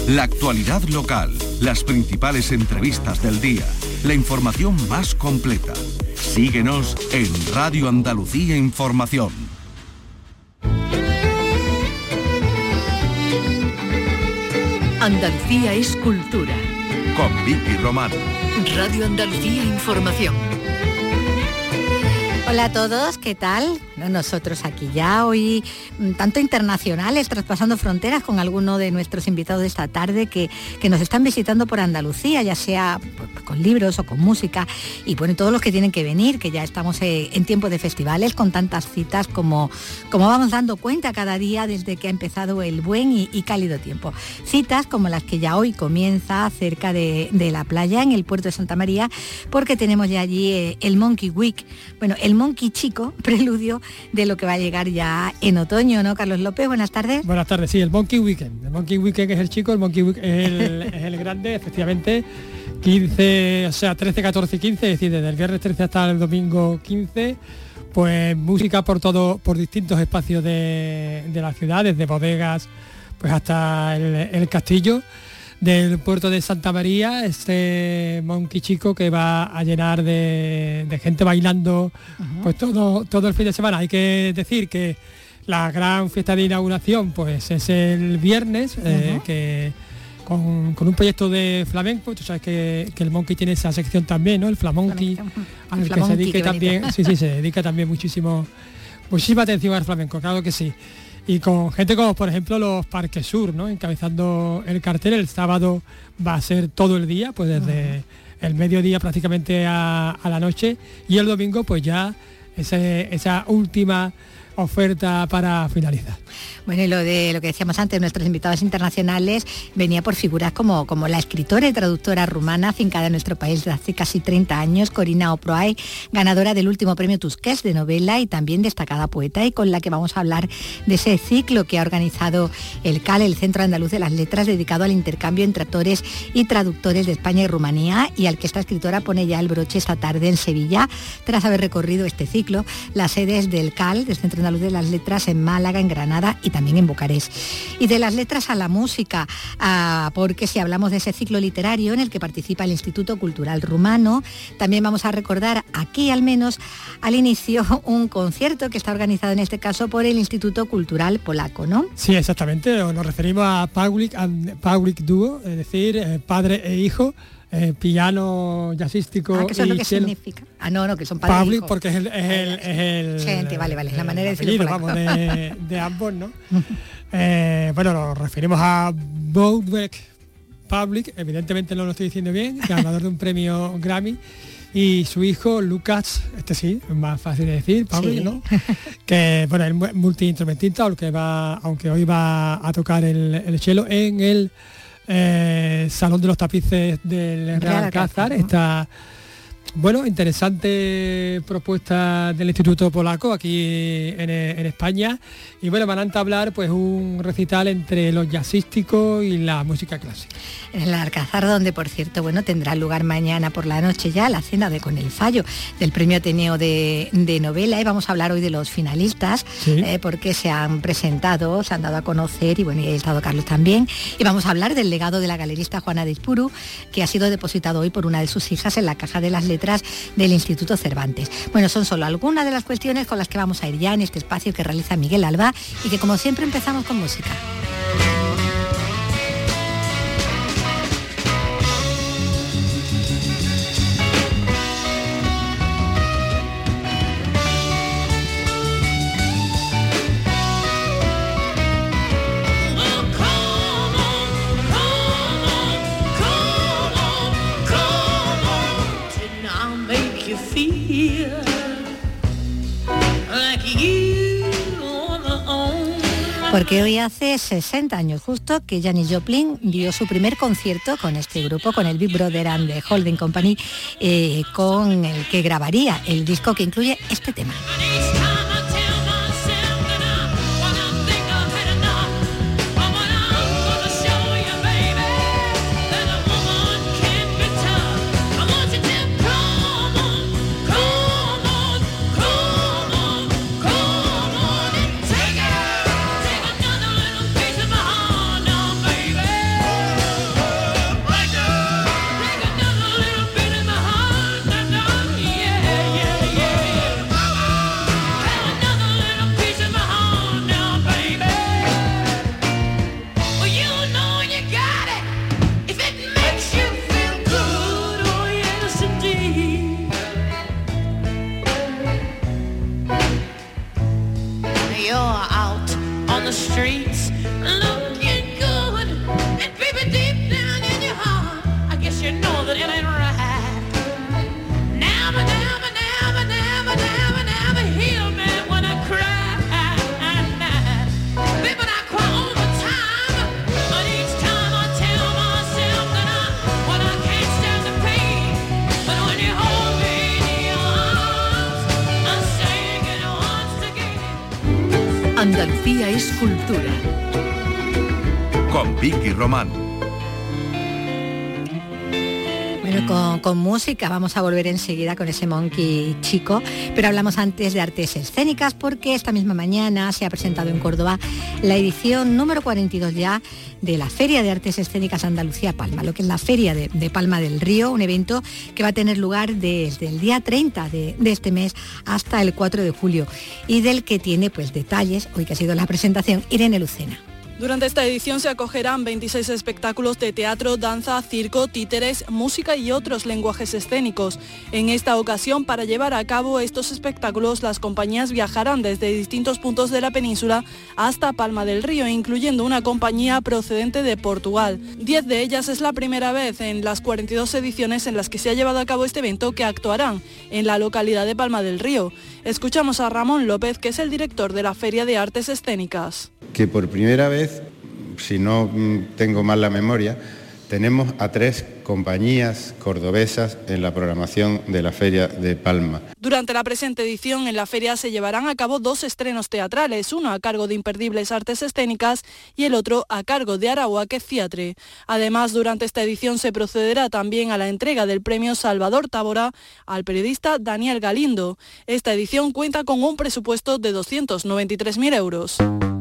La actualidad local, las principales entrevistas del día, la información más completa. Síguenos en Radio Andalucía Información. Andalucía es cultura. Con Vicky Román. Radio Andalucía Información. Hola a todos, ¿qué tal? Bueno, nosotros aquí ya hoy, tanto internacionales, traspasando fronteras con alguno de nuestros invitados de esta tarde que nos están visitando por Andalucía, ya sea pues, con libros o con música, y bueno, todos los que tienen que venir, que ya estamos en tiempo de festivales con tantas citas como vamos dando cuenta cada día desde que ha empezado el buen y cálido tiempo. Citas como las que ya hoy comienza cerca de la playa, en el puerto de Santa María, porque tenemos ya allí el Monkey Week, bueno, el Monkey Chico, preludio de lo que va a llegar ya en otoño, ¿no, Carlos López? Buenas tardes. Buenas tardes, sí, el Monkey Weekend. El Monkey Weekend es el chico, el Monkey Week es el grande, efectivamente. 15, o sea, 13, 14 y 15, es decir, desde el viernes 13 hasta el domingo 15, pues música por distintos espacios de la ciudad, desde bodegas pues hasta el castillo del puerto de Santa María, este Monkey Chico que va a llenar de gente bailando pues todo el fin de semana. Hay que decir que la gran fiesta de inauguración pues es el viernes, que con un proyecto de flamenco. Tú sabes que el Monkey tiene esa sección también, ¿no? El Flamonky, al que se dedique también, sí, se dedica también muchísima atención al flamenco, claro que sí. Y con gente como, por ejemplo, los Parques Sur, ¿no? Encabezando el cartel. El sábado va a ser todo el día, pues desde el mediodía prácticamente a la noche. Y el domingo, pues ya esa última oferta para finalizar. Bueno, y lo que decíamos antes, nuestros invitados internacionales venía por figuras como la escritora y traductora rumana, afincada en nuestro país desde hace casi 30 años, Corina Oproay, ganadora del último premio Tusquets de novela y también destacada poeta, y con la que vamos a hablar de ese ciclo que ha organizado el CAL, el Centro Andaluz de las Letras, dedicado al intercambio entre autores y traductores de España y Rumanía, y al que esta escritora pone ya el broche esta tarde en Sevilla, tras haber recorrido este ciclo las sedes del CAL, del Centro Andaluz de las Letras, en Málaga, en Granada y también en Bucarest. Y de las letras a la música, porque si hablamos de ese ciclo literario en el que participa el Instituto Cultural Rumano, también vamos a recordar aquí, al menos al inicio, un concierto que está organizado en este caso por el Instituto Cultural Polaco, ¿no? Sí, exactamente, nos referimos a Public Duo, es decir, padre e hijo, piano jazzístico. ¿Qué eso es lo que cello. significa? No, que son padres e Public, hijos. porque es el gente, vale, es la manera de decirlo polaco. Vamos, de ambos, ¿no? Bueno, nos referimos a Boudweg Public, evidentemente no lo estoy diciendo bien, ganador de un premio Grammy, y su hijo Lucas, sí, es más fácil de decir, Public, sí. ¿No? Que bueno, es multiinstrumentista, aunque hoy va a tocar el cello en el Salón de los Tapices del Real Alcázar. Esta interesante propuesta del Instituto Polaco aquí en España, y bueno, van a entablar pues un recital entre lo jazzístico y la música clásica. En el Alcázar, donde por cierto, tendrá lugar mañana por la noche ya la cena con el fallo del Premio Ateneo de novela, y vamos a hablar hoy de los finalistas, ¿sí? Porque se han presentado, se han dado a conocer, y bueno, y ha estado Carlos también, y vamos a hablar del legado de la galerista Juana de Izpuru, que ha sido depositado hoy por una de sus hijas en la Caja de las Letras del Instituto Cervantes. Bueno, son solo algunas de las cuestiones con las que vamos a ir ya en este espacio que realiza Miguel Alba, y que como siempre empezamos con música. Porque hoy hace 60 años justo que Janis Joplin dio su primer concierto con este grupo, con el Big Brother and the Holding Company, con el que grabaría el disco que incluye este tema. Andalucía es cultura. Con Vicky Román. Bueno, con música vamos a volver enseguida con ese Monkey Chico, pero hablamos antes de artes escénicas porque esta misma mañana se ha presentado en Córdoba la edición número 42 ya de la Feria de Artes Escénicas Andalucía Palma, lo que es la Feria de Palma del Río, un evento que va a tener lugar desde el día 30 de este mes hasta el 4 de julio y del que tiene pues detalles, hoy que ha sido la presentación, Irene Lucena. Durante esta edición se acogerán 26 espectáculos de teatro, danza, circo, títeres, música y otros lenguajes escénicos. En esta ocasión, para llevar a cabo estos espectáculos, las compañías viajarán desde distintos puntos de la península hasta Palma del Río, incluyendo una compañía procedente de Portugal. 10 de ellas es la primera vez en las 42 ediciones en las que se ha llevado a cabo este evento que actuarán en la localidad de Palma del Río. Escuchamos a Ramón López, que es el director de la Feria de Artes Escénicas. Que por primera vez, si no tengo mal la memoria, tenemos a 3 compañías cordobesas en la programación de la Feria de Palma. Durante la presente edición en la feria se llevarán a cabo 2 estrenos teatrales, uno a cargo de Imperdibles Artes Escénicas y el otro a cargo de Arahuaque Theatre. Además, durante esta edición se procederá también a la entrega del premio Salvador Tábora al periodista Daniel Galindo. Esta edición cuenta con un presupuesto de 293.000 euros.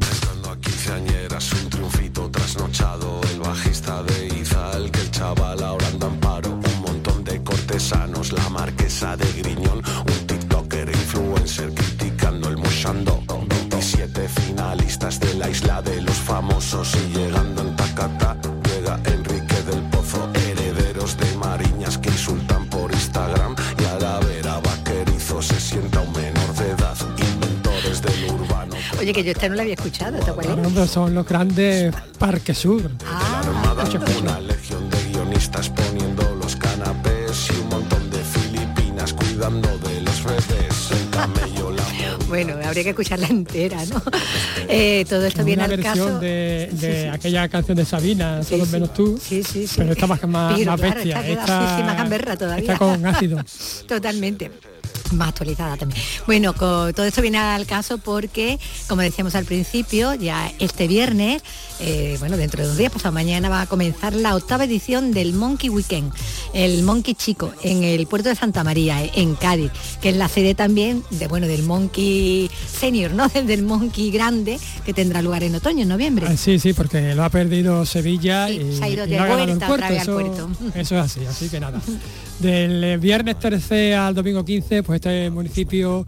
Un triunfito trasnochado, el bajista de Izal, que el chaval ahora anda en paro, un montón de cortesanos, la marquesa de Griñón, un tiktoker influencer criticando el moshando, 27 finalistas de la isla de los famosos y llegando en Tacata, llega Enrique del Pozo, herederos de Mariñas que insultan por Instagram y a la vera vaquerizo se sienta un menor de edad, inventores del urbano. Oye, que yo esta no la había escuchado, ¿te acuerdas? Bueno, son los grandes Parque Sur. Una legión de guionistas poniendo los canapés y un montón de filipinas cuidando de los bebés. El camello, la bueno, habría que escucharla entera, ¿no? Todo esto viene al caso. Una versión de aquella canción de Sabina, Sí, Todos menos tú. Sí. Pero esta más Pero, bestia. Esta más gamberra todavía. Está con ácido. Totalmente. Más actualizada también. Bueno, todo esto viene al caso porque, como decíamos al principio, ya este viernes, dentro de 2 días, pasado mañana, va a comenzar la 8ª edición del Monkey Weekend, el Monkey Chico, en el puerto de Santa María, en Cádiz, que es la sede también del Monkey Senior, ¿no? Del Monkey Grande, que tendrá lugar en otoño, en noviembre. Sí, porque lo ha perdido Sevilla y se ha ido de no ha ganado vuelta el puerto. otra vez al puerto. Eso es así que nada. Del viernes 13 al domingo 15, pues este municipio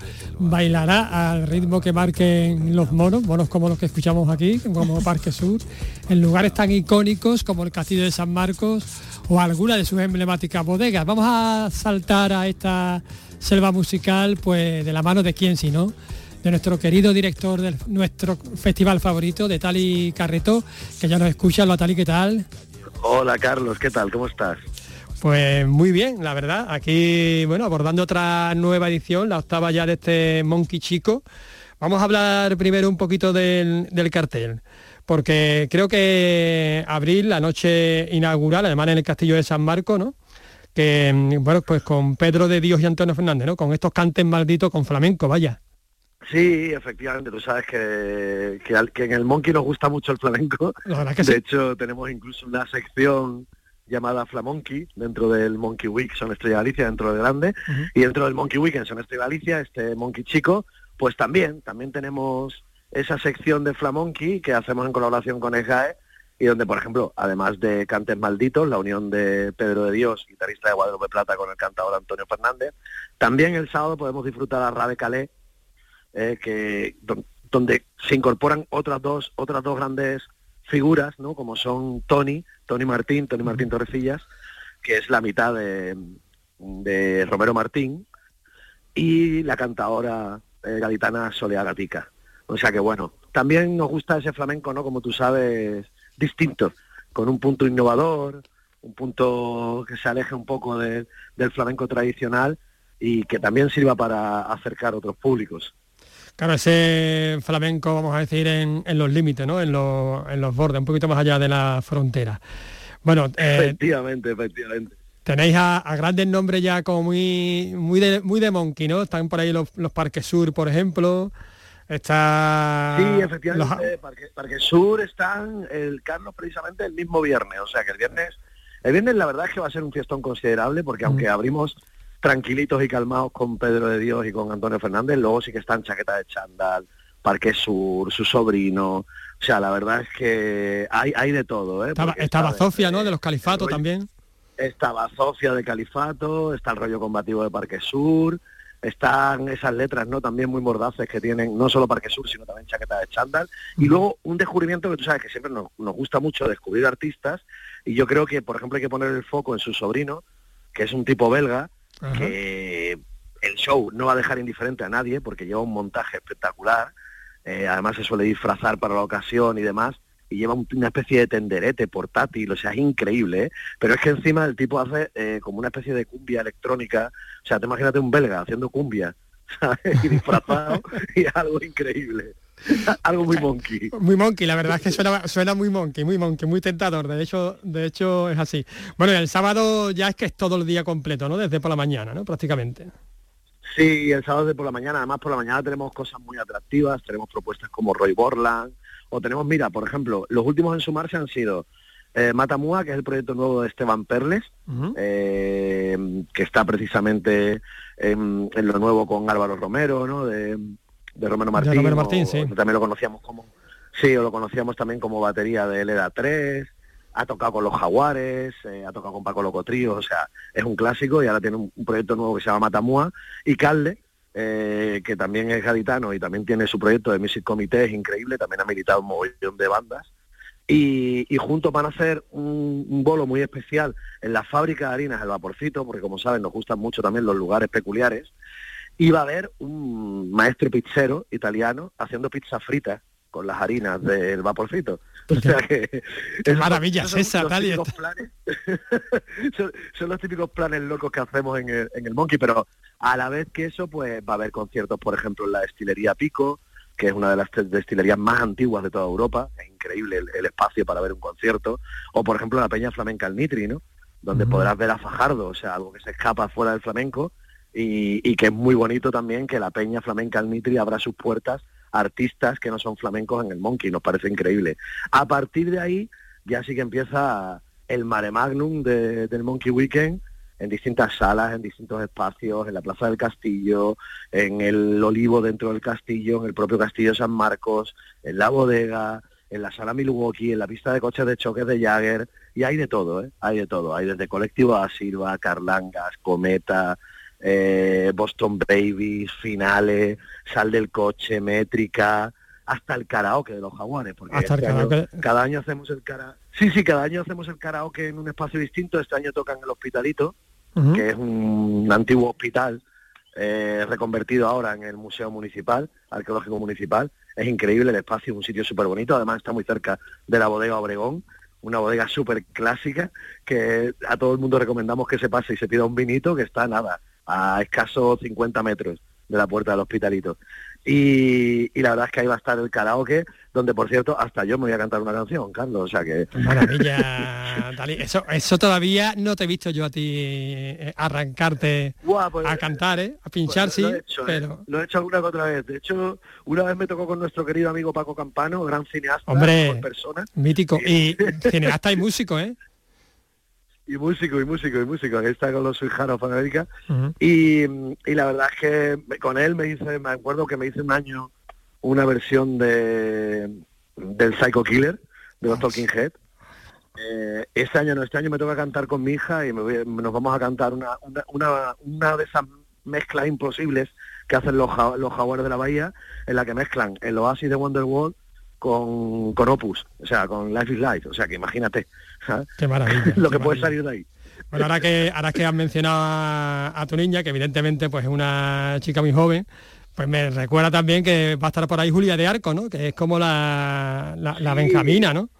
bailará al ritmo que marquen los monos como los que escuchamos aquí, como Parque Sur, en lugares tan icónicos como el Castillo de San Marcos o alguna de sus emblemáticas bodegas. Vamos a saltar a esta selva musical, pues de la mano de quién si no, de nuestro querido director de nuestro festival favorito, de Tali Carretó, que ya nos escucha. Hola Tali, ¿qué tal? Hola Carlos, ¿qué tal? ¿Cómo estás? Pues muy bien, la verdad. Aquí, abordando otra nueva edición, la 8ª ya de este Monkey Chico. Vamos a hablar primero un poquito del cartel, porque creo que abril, la noche inaugural, además en el Castillo de San Marcos, ¿no? Que, pues con Pedro de Dios y Antonio Fernández, ¿no? Con estos cantes malditos con flamenco, vaya. Sí, efectivamente, tú sabes que en el Monkey nos gusta mucho el flamenco. La verdad que de sí. hecho, tenemos incluso una sección llamada Flamonkey dentro del Monkey Week Son Estrella Galicia, dentro del grande, y dentro del Monkey Weekend Son Estrella Galicia, este Monkey Chico, pues también tenemos esa sección de Flamonkey que hacemos en colaboración con ESGAE, y donde, por ejemplo, además de Cantes Malditos, la unión de Pedro de Dios, guitarrista de Guadalupe Plata, con el cantador Antonio Fernández, también el sábado podemos disfrutar a Rabe Calé, donde se incorporan otras dos grandes figuras, ¿no? Como son Tony Martín Torrecillas, que es la mitad de Romero Martín, y la cantadora gaditana Soledad Gatica. O sea que también nos gusta ese flamenco, ¿no? Como tú sabes, distinto, con un punto innovador, un punto que se aleje un poco del flamenco tradicional y que también sirva para acercar otros públicos. Claro, ese flamenco, vamos a decir, en los límites, ¿no? En los bordes, un poquito más allá de la frontera. Efectivamente. Tenéis a grandes nombres ya como muy de Monkey, ¿no? Están por ahí los Parques Sur, por ejemplo. Está... Sí, efectivamente, Parque Sur están, Carlos, precisamente el mismo viernes, o sea que el viernes la verdad es que va a ser un fiestón considerable, porque aunque abrimos tranquilitos y calmados con Pedro de Dios y con Antonio Fernández, luego sí que están Chaqueta de Chándal, Parque Sur, su sobrino, o sea, la verdad es que hay de todo, ¿eh? Estaba Zofia, ¿no?, de los Califatos también. Estaba Zofia de Califato, está el rollo combativo de Parque Sur, están esas letras, ¿no?, también muy mordaces que tienen no solo Parque Sur, sino también Chaqueta de Chándal. Y luego un descubrimiento que tú sabes que siempre nos gusta mucho descubrir artistas, y yo creo que, por ejemplo, hay que poner el foco en su sobrino, que es un tipo belga, que el show no va a dejar indiferente a nadie, porque lleva un montaje espectacular, además se suele disfrazar para la ocasión y demás, y lleva una especie de tenderete portátil, o sea, es increíble, ¿eh? Pero es que encima el tipo hace como una especie de cumbia electrónica, o sea, te imagínate un belga haciendo cumbia, ¿sabes? Y disfrazado, y algo increíble. Algo muy monkey. Muy monkey, la verdad es que suena muy monkey, muy tentador, de hecho es así. Bueno, y el sábado ya es que es todo el día completo, ¿no? Desde por la mañana, ¿no? Prácticamente. Sí, el sábado de por la mañana, además por la mañana tenemos cosas muy atractivas, tenemos propuestas como Roy Borland, o tenemos, mira, por ejemplo, los últimos en sumarse han sido Matamua, que es el proyecto nuevo de Esteban Perles, que está precisamente en lo nuevo con Álvaro Romero, ¿no? De Romero Martín. De Romero Martín, sí. También lo conocíamos lo conocíamos también como batería de Leda 3, ha tocado con los Jaguares, ha tocado con Paco Loco Trío, o sea, es un clásico, y ahora tiene un proyecto nuevo que se llama Matamua, y Calde, que también es gaditano y también tiene su proyecto de Music Comité, es increíble, también ha militado un mogollón de bandas, y juntos van a hacer un bolo muy especial en la fábrica de harinas El Vaporcito, porque como saben nos gustan mucho también los lugares peculiares, y va a haber un maestro pizzero italiano haciendo pizza frita con las harinas del Vaporcito. O sea que... ¡Qué maravilla es esa, Tali! Son los típicos planes locos que hacemos en el Monkey, pero a la vez que eso, pues va a haber conciertos, por ejemplo, en la destilería Pico, que es una de las destilerías más antiguas de toda Europa, es increíble el espacio para ver un concierto, o por ejemplo la Peña Flamenca El Nitri, ¿no?, donde podrás ver a Fajardo, o sea, algo que se escapa fuera del flamenco, y que es muy bonito también que la Peña Flamenca El Nitri abra sus puertas a artistas que no son flamencos en el Monkey, nos parece increíble. A partir de ahí ya sí que empieza el mare magnum del Monkey Weekend, en distintas salas, en distintos espacios, en la Plaza del Castillo, en el Olivo dentro del Castillo, en el propio Castillo San Marcos, en la bodega, en la sala Milwaukee, en la pista de coches de choques de Jagger, y hay de todo, ¿eh? Hay de todo, hay desde Colectivo Asilva, Carlangas, Cometa, Boston Babies, Finale, Sal del Coche, Métrica, hasta el karaoke de los Jaguares, porque cada año hacemos el karaoke. Sí, cada año hacemos el karaoke en un espacio distinto. Este año tocan el Hospitalito, que es un antiguo hospital reconvertido ahora en el Museo Municipal, Arqueológico Municipal. Es increíble el espacio, un sitio súper bonito, además está muy cerca de la bodega Obregón, una bodega súper clásica, que a todo el mundo recomendamos que se pase y se pida un vinito, que está a escasos 50 metros de la puerta del Hospitalito. Y la verdad es que ahí va a estar el karaoke, donde por cierto hasta yo me voy a cantar una canción, Carlos, o sea que... Maravilla, Dali. Eso todavía no te he visto yo a ti arrancarte a cantar, a pinchar, pues, sí, lo he hecho, pero... Lo he hecho alguna que otra vez. De hecho, una vez me tocó con nuestro querido amigo Paco Campano, gran cineasta, hombre, persona. Mítico, y cineasta y músico, Y músico, aquí está con los Suijaros para América. Y la verdad es que con él me acuerdo que me hice un año una versión del Psycho Killer, de los Talking Head. Este año me toca cantar con mi hija y nos vamos a cantar una de esas mezclas imposibles que hacen los Jaguares de la Bahía, en la que mezclan el Oasis de Wonderwall con Opus, o sea, con Life is Life, o sea, que imagínate, ¿sabes? Qué maravilla. Lo que puede salir de ahí. Bueno, ahora que has mencionado a tu niña, que evidentemente pues es una chica muy joven, pues me recuerda también que va a estar por ahí Julia de Arco, ¿no?, que es como la Benjamina, ¿no?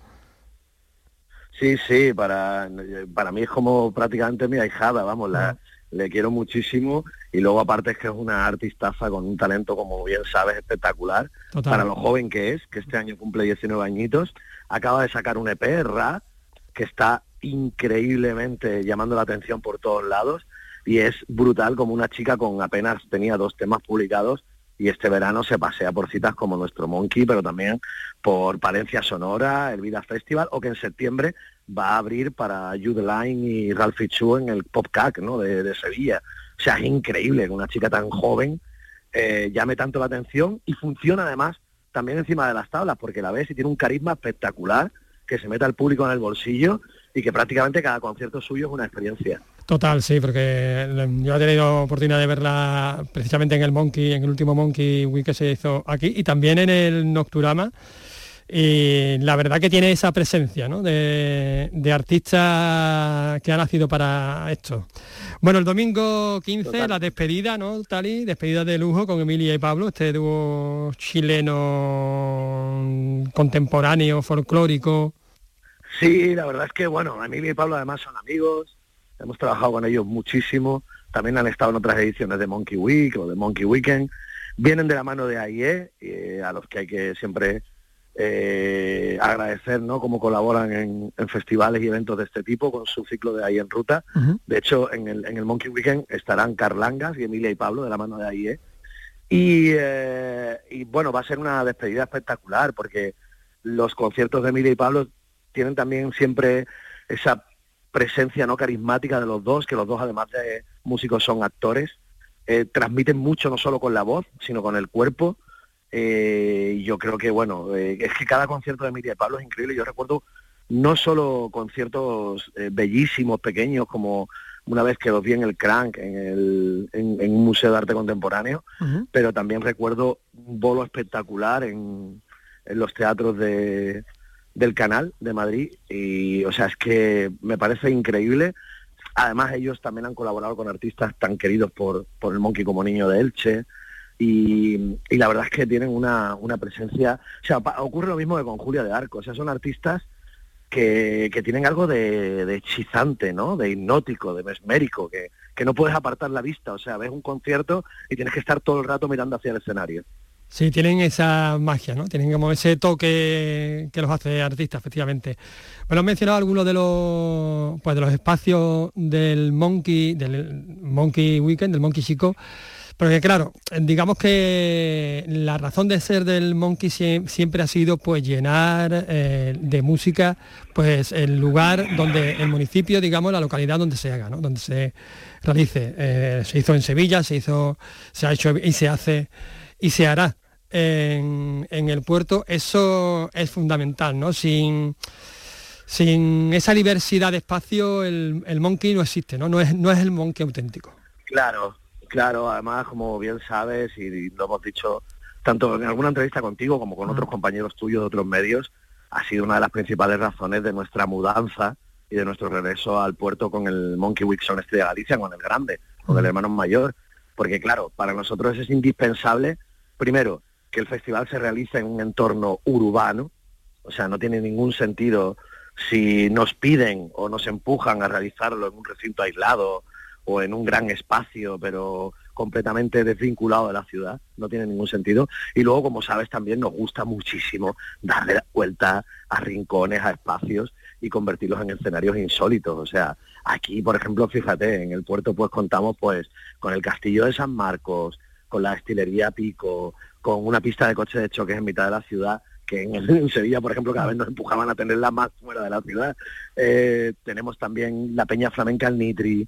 Sí, para mí es como prácticamente mi ahijada, vamos, le quiero muchísimo, y luego aparte es que es una artistaza con un talento, como bien sabes, espectacular. Total. Para lo joven que es, que este año cumple 19 añitos, acaba de sacar un EP, Ra, que está increíblemente llamando la atención por todos lados, y es brutal, como una chica con apenas tenía 2 temas publicados, y este verano se pasea por citas como nuestro Monkey, pero también por Palencia Sonora, el Vida Festival, o que en septiembre va a abrir para Jude Line y Ralphie Chu en el PopCac, ¿no?, de Sevilla. O sea, es increíble que una chica tan joven llame tanto la atención y funciona además también encima de las tablas, porque la ves y tiene un carisma espectacular, que se mete al público en el bolsillo y que prácticamente cada concierto suyo es una experiencia. Total, sí, porque yo he tenido oportunidad de verla precisamente en el último Monkey Week que se hizo aquí, y también en el Nocturama, y la verdad que tiene esa presencia, ¿no?, de artista que ha nacido para esto. Bueno, el domingo 15, total, la despedida, ¿no, Tali? Despedida de lujo con Emilia y Pablo, este dúo chileno contemporáneo, folclórico. Sí, la verdad es que, bueno, Emilia y Pablo además son amigos, hemos trabajado con ellos muchísimo, también han estado en otras ediciones de Monkey Week o de Monkey Weekend, vienen de la mano de AIE, a los que hay que siempre agradecer, ¿no?, cómo colaboran en festivales y eventos de este tipo con su ciclo de AIE en ruta. Uh-huh. De hecho, en el Monkey Weekend estarán Carlangas y Emilia y Pablo de la mano de AIE, y bueno, va a ser una despedida espectacular, porque los conciertos de Emilia y Pablo tienen también siempre esa presencia no carismática de los dos, que los dos además de músicos son actores, transmiten mucho no solo con la voz, sino con el cuerpo. Yo creo que, bueno, es que cada concierto de Emilia y Pablo es increíble. Yo recuerdo no solo conciertos bellísimos, pequeños, como una vez que los vi en el Crank, en un museo de arte contemporáneo, uh-huh, pero también recuerdo un bolo espectacular en los teatros del Canal de Madrid, y o sea, es que me parece increíble. Además ellos también han colaborado con artistas tan queridos por el Monkey como Niño de Elche, y la verdad es que tienen una presencia, o sea, ocurre lo mismo que con Julia de Arco, o sea, son artistas que tienen algo de hechizante, ¿no?, de hipnótico, de mesmérico, que no puedes apartar la vista, o sea, ves un concierto y tienes que estar todo el rato mirando hacia el escenario. Sí, tienen esa magia, ¿no? Tienen como ese toque que los hace artistas, efectivamente. Bueno, has mencionado algunos de los espacios del Monkey Weekend, del Monkey Chico, porque claro, digamos que la razón de ser del Monkey siempre ha sido pues llenar de música pues el lugar donde, el municipio, digamos, la localidad donde se haga, ¿no?, donde se realice. Se hizo en Sevilla, se ha hecho y se hace y se hará en el puerto. Eso es fundamental, ¿no? Sin esa diversidad de espacio el Monkey no existe, ¿no? No es el Monkey auténtico. Claro, además, como bien sabes, y lo hemos dicho tanto en alguna entrevista contigo como con otros compañeros tuyos de otros medios, ha sido una de las principales razones de nuestra mudanza y de nuestro regreso al puerto con el Monkey Week Son Este de Galicia, con el grande, con el hermano mayor, porque claro, para nosotros es indispensable, primero, que el festival se realice en un entorno urbano, o sea, no tiene ningún sentido si nos piden o nos empujan a realizarlo en un recinto aislado o en un gran espacio, pero completamente desvinculado de la ciudad, no tiene ningún sentido. Y luego, como sabes, también nos gusta muchísimo darle la vuelta a rincones, a espacios y convertirlos en escenarios insólitos. O sea, aquí, por ejemplo, fíjate, en el puerto pues contamos pues con el Castillo de San Marcos, con la destilería Pico, con una pista de coches de choques en mitad de la ciudad, que en Sevilla, por ejemplo, cada vez nos empujaban a tenerla más fuera de la ciudad. Tenemos también la Peña Flamenca El Nitri,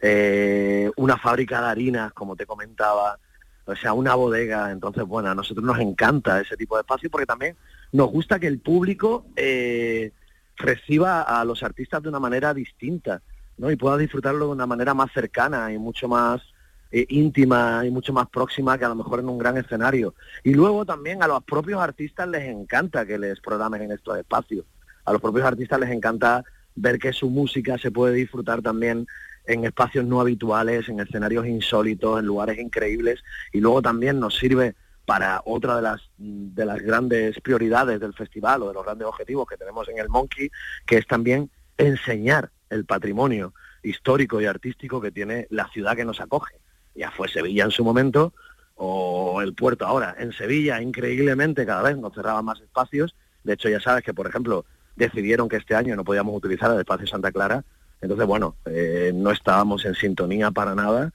una fábrica de harinas, como te comentaba, o sea, una bodega. Entonces, bueno, a nosotros nos encanta ese tipo de espacio porque también nos gusta que el público reciba a los artistas de una manera distinta, ¿no?, y pueda disfrutarlo de una manera más cercana y mucho más íntima y mucho más próxima que a lo mejor en un gran escenario. Y luego también a los propios artistas les encanta que les programen en estos espacios. A los propios artistas les encanta ver que su música se puede disfrutar también en espacios no habituales, en escenarios insólitos, en lugares increíbles, y luego también nos sirve para otra de las grandes prioridades del festival o de los grandes objetivos que tenemos en el Monkey, que es también enseñar el patrimonio histórico y artístico que tiene la ciudad que nos acoge. Ya fue Sevilla en su momento, o el puerto ahora. En Sevilla, increíblemente, cada vez nos cerraban más espacios. De hecho, ya sabes que, por ejemplo, decidieron que este año no podíamos utilizar el espacio Santa Clara. Entonces, bueno, no estábamos en sintonía para nada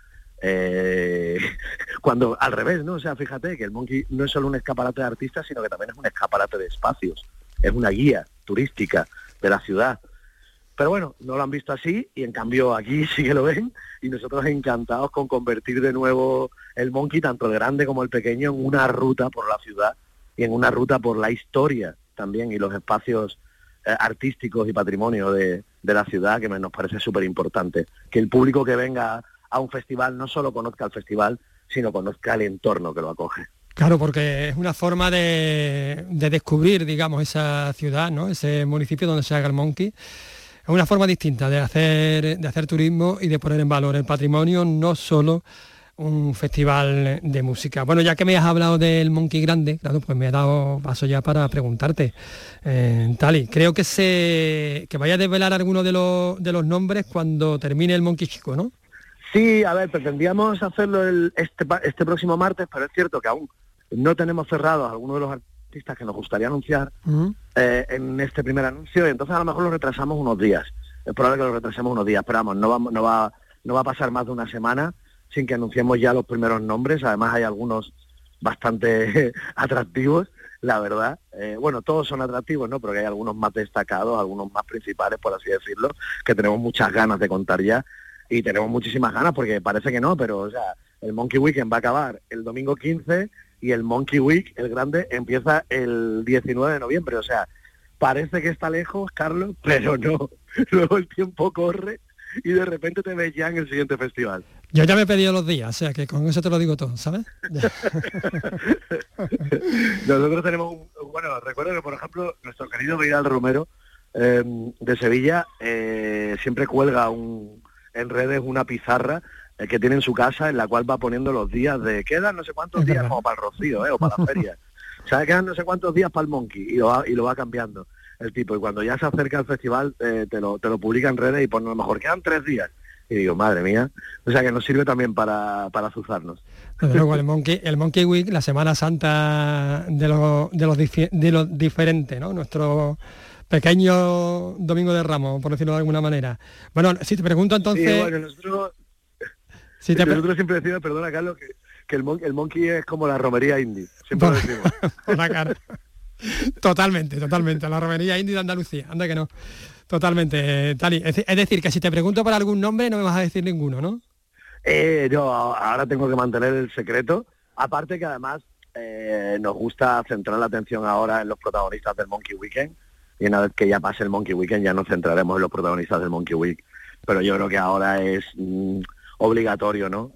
Cuando al revés, ¿no? O sea, fíjate que el Monkey no es solo un escaparate de artistas, sino que también es un escaparate de espacios, es una guía turística de la ciudad. Pero bueno, no lo han visto así, y en cambio aquí sí que lo ven, y nosotros encantados con convertir de nuevo el Monkey, tanto el grande como el pequeño, en una ruta por la ciudad y en una ruta por la historia también y los espacios artísticos y patrimonio de la ciudad, que nos parece súper importante. Que el público que venga a un festival no solo conozca el festival, sino conozca el entorno que lo acoge. Claro, porque es una forma de descubrir, digamos, esa ciudad, ¿no? Ese municipio donde se haga el Monkey. Es una forma distinta de hacer turismo y de poner en valor el patrimonio, no solo un festival de música. Bueno, ya que me has hablado del Monkey grande, claro, pues me he dado paso ya para preguntarte, Tali, creo que vaya a desvelar alguno de los nombres cuando termine el Monkey chico, ¿no? Sí, a ver, pretendíamos hacerlo este próximo martes, pero es cierto que aún no tenemos cerrados algunos de los artistas que nos gustaría anunciar en este primer anuncio, y entonces a lo mejor lo retrasamos unos días. Es probable que lo retrasemos unos días, pero vamos, no va a pasar más de una semana sin que anunciemos ya los primeros nombres. Además hay algunos bastante atractivos, la verdad. Bueno, todos son atractivos, ¿no? Pero hay algunos más destacados, algunos más principales, por así decirlo, que tenemos muchas ganas de contar ya. Y tenemos muchísimas ganas, porque parece que no, pero o sea, el Monkey Weekend va a acabar el domingo 15 y el Monkey Week, el grande, empieza el 19 de noviembre. O sea, parece que está lejos, Carlos, pero no. Luego el tiempo corre y de repente te ves ya en el siguiente festival. Yo ya me he pedido los días, o sea que con eso te lo digo todo, ¿sabes? Nosotros tenemos bueno, recuerdo que, por ejemplo, nuestro querido Vidal Romero, de Sevilla, siempre cuelga en redes una pizarra que tiene en su casa, en la cual va poniendo los días de quedan no sé cuántos días como para el Rocío, o para la feria. O sea, quedan no sé cuántos días para el Monkey, y lo va cambiando el tipo, y cuando ya se acerca al festival te lo publica en redes y pone a lo mejor quedan 3 días. Y digo, madre mía, o sea que nos sirve también para azuzarnos. Desde luego, el Monkey Week, la Semana Santa de los diferentes, ¿no? Nuestro pequeño Domingo de Ramos, por decirlo de alguna manera. Bueno, si te pregunto entonces... Sí, bueno, nosotros siempre decimos, perdona Carlos, que el Monkey es como la romería indie, siempre lo decimos. La cara. Totalmente, la romería indie de Andalucía, anda que no. Totalmente, Tali. Es decir, que si te pregunto por algún nombre no me vas a decir ninguno, ¿no? Yo ahora tengo que mantener el secreto, aparte que además nos gusta centrar la atención ahora en los protagonistas del Monkey Weekend, y una vez que ya pase el Monkey Weekend ya nos centraremos en los protagonistas del Monkey Week, pero yo creo que ahora es obligatorio, ¿no?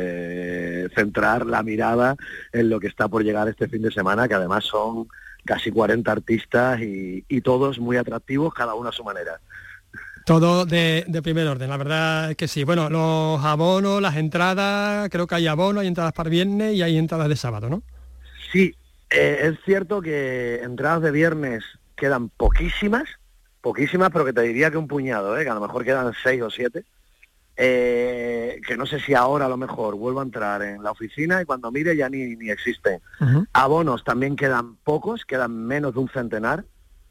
Centrar la mirada en lo que está por llegar este fin de semana, que además son casi 40 artistas y todos muy atractivos, cada uno a su manera. Todo de primer orden, la verdad es que sí. Bueno, los abonos, las entradas, creo que hay abonos, hay entradas para viernes y hay entradas de sábado, ¿no? Sí, es cierto que entradas de viernes quedan poquísimas, pero que te diría que un puñado, que a lo mejor quedan 6 o 7. Que no sé si ahora a lo mejor vuelvo a entrar en la oficina y cuando mire ya ni existen. Abonos también quedan pocos, quedan menos de un centenar,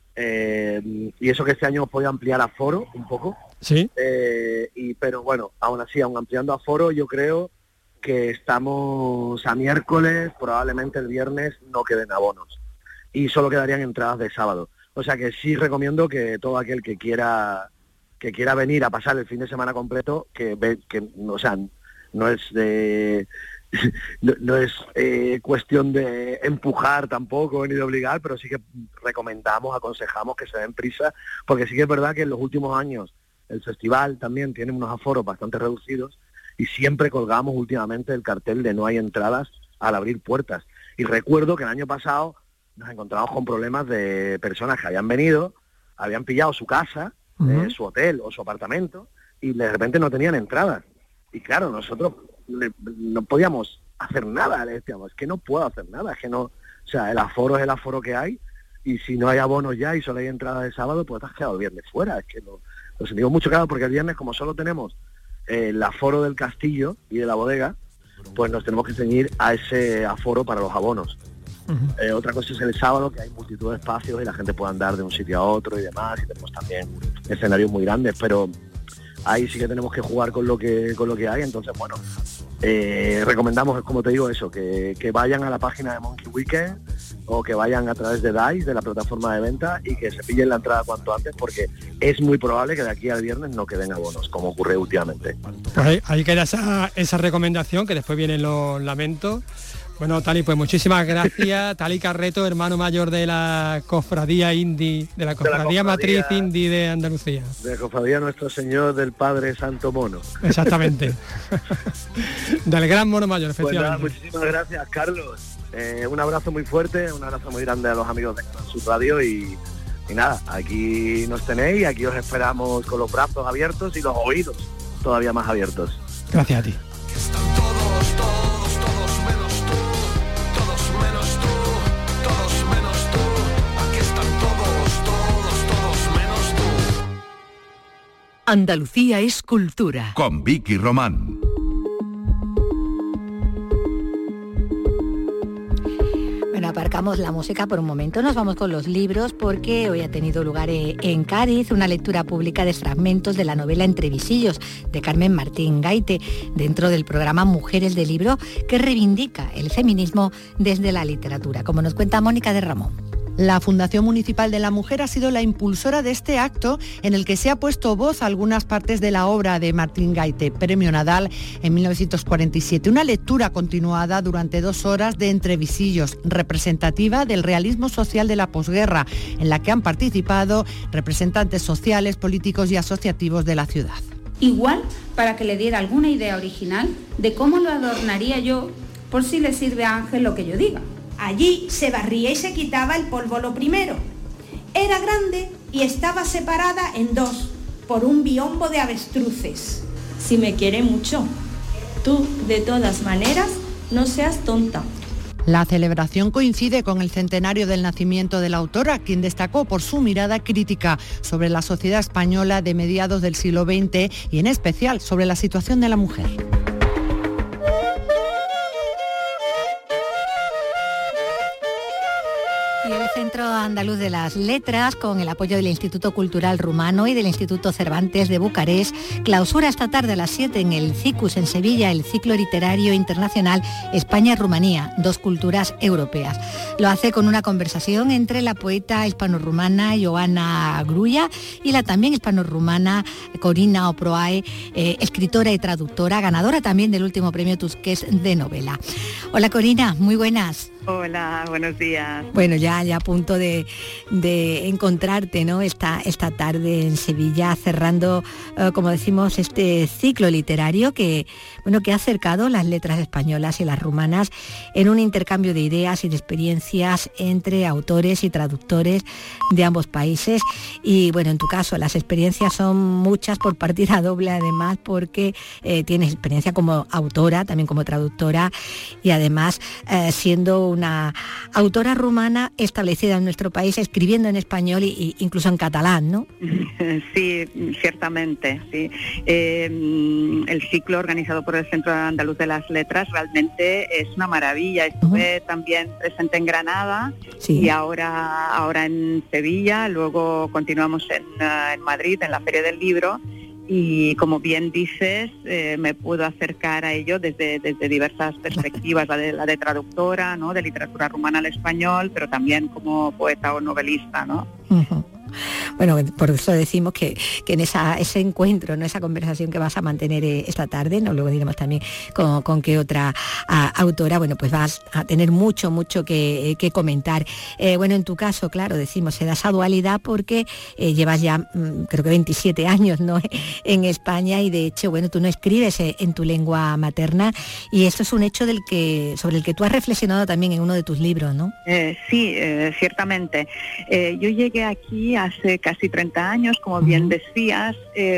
y eso que este año hemos podido ampliar aforo un poco. Sí. Pero bueno, aún así, aún ampliando aforo, yo creo que estamos a miércoles, probablemente el viernes no queden abonos y solo quedarían entradas de sábado. O sea que sí recomiendo que todo aquel que quiera venir a pasar el fin de semana completo, o sea, no es cuestión de empujar tampoco ni de obligar, pero sí que recomendamos, aconsejamos que se den prisa, porque sí que es verdad que en los últimos años el festival también tiene unos aforos bastante reducidos y siempre colgamos últimamente el cartel de no hay entradas al abrir puertas. Y recuerdo que el año pasado nos encontramos con problemas de personas que habían venido, habían pillado su casa, su hotel o su apartamento, y de repente no tenían entradas. Y claro, nosotros no podíamos hacer nada, le decíamos, es que no puedo hacer nada, es que no, o sea, el aforo es el aforo que hay, y si no hay abonos ya y solo hay entradas de sábado, pues te has quedado el viernes fuera. Es que lo sentimos mucho, claro, porque el viernes, como solo tenemos el aforo del castillo y de la bodega, pues nos tenemos que ceñir a ese aforo para los abonos. Otra cosa es el sábado, que hay multitud de espacios y la gente puede andar de un sitio a otro y demás, y tenemos también escenarios muy grandes, pero ahí sí que tenemos que jugar con lo que hay. Entonces, bueno, recomendamos, como te digo, eso, que vayan a la página de Monkey Weekend o que vayan a través de DICE, de la plataforma de venta, y que se pillen la entrada cuanto antes, porque es muy probable que de aquí al viernes no queden abonos, como ocurre últimamente. Pues ahí queda esa recomendación, que después vienen los lamentos. Bueno, Tali, pues muchísimas gracias. Tali Carreto, hermano mayor de la cofradía indie, de la cofradía matriz indie de Andalucía. De la cofradía Nuestro Señor del Padre Santo Mono. Exactamente. Del gran mono mayor, efectivamente. Pues nada, muchísimas gracias, Carlos. Un abrazo muy fuerte, un abrazo muy grande a los amigos de Canal Sur Radio y nada, aquí nos tenéis, aquí os esperamos con los brazos abiertos y los oídos todavía más abiertos. Gracias a ti. Andalucía es cultura. Con Vicky Román. Bueno, aparcamos la música por un momento, nos vamos con los libros porque hoy ha tenido lugar en Cádiz una lectura pública de fragmentos de la novela Entre visillos de Carmen Martín Gaite dentro del programa Mujeres de Libro, que reivindica el feminismo desde la literatura, como nos cuenta Mónica de Ramón. La Fundación Municipal de la Mujer ha sido la impulsora de este acto en el que se ha puesto voz a algunas partes de la obra de Martín Gaite, Premio Nadal en 1947. Una lectura continuada durante 2 horas de Entre visillos, representativa del realismo social de la posguerra, en la que han participado representantes sociales, políticos y asociativos de la ciudad. Igual para que le diera alguna idea original de cómo lo adornaría yo, por si le sirve a Ángel lo que yo diga. Allí se barría y se quitaba el polvo lo primero. Era grande y estaba separada en 2 por un biombo de avestruces. Si me quiere mucho, tú, de todas maneras, no seas tonta. La celebración coincide con el centenario del nacimiento de la autora, quien destacó por su mirada crítica sobre la sociedad española de mediados del siglo XX y en especial sobre la situación de la mujer. Centro Andaluz de las Letras, con el apoyo del Instituto Cultural Rumano y del Instituto Cervantes de Bucarest, clausura esta tarde a las 7 en el CICUS en Sevilla el ciclo literario internacional España-Rumanía, 2 culturas europeas. Lo hace con una conversación entre la poeta hispanorrumana Ioana Grulla y la también hispanorrumana Corina Oproae, escritora y traductora, ganadora también del último premio Tusquets de novela. Hola Corina, muy buenas. Hola, buenos días. Bueno, ya a punto de encontrarte, ¿no? Esta tarde en Sevilla, cerrando, como decimos, este ciclo literario que ha acercado las letras españolas y las rumanas en un intercambio de ideas y de experiencias entre autores y traductores de ambos países. Y bueno, en tu caso, las experiencias son muchas por partida doble, además, porque tienes experiencia como autora, también como traductora, y además siendo una autora rumana establecida en nuestro país, escribiendo en español e incluso en catalán, ¿no? Sí, ciertamente, sí. El ciclo organizado por el Centro Andaluz de las Letras realmente es una maravilla. Estuve también presente en Granada, sí, y ahora en Sevilla, luego continuamos en Madrid, en la Feria del Libro. Y como bien dices, me puedo acercar a ello desde diversas perspectivas, la de traductora, ¿no?, de literatura rumana al español, pero también como poeta o novelista, ¿no? Uh-huh. Bueno, por eso decimos que en ese encuentro, ¿no?, esa conversación que vas a mantener esta tarde, ¿no?, luego diremos también con qué otra autora, bueno, pues vas a tener mucho que comentar. Bueno, en tu caso, claro, decimos, se da esa dualidad porque llevas ya, creo que 27 años, ¿no?, en España, y de hecho, bueno, tú no escribes en tu lengua materna, y esto es un hecho sobre el que tú has reflexionado también en uno de tus libros, ¿no? Sí, ciertamente. Yo llegué aquí hace casi 30 años, como bien decías,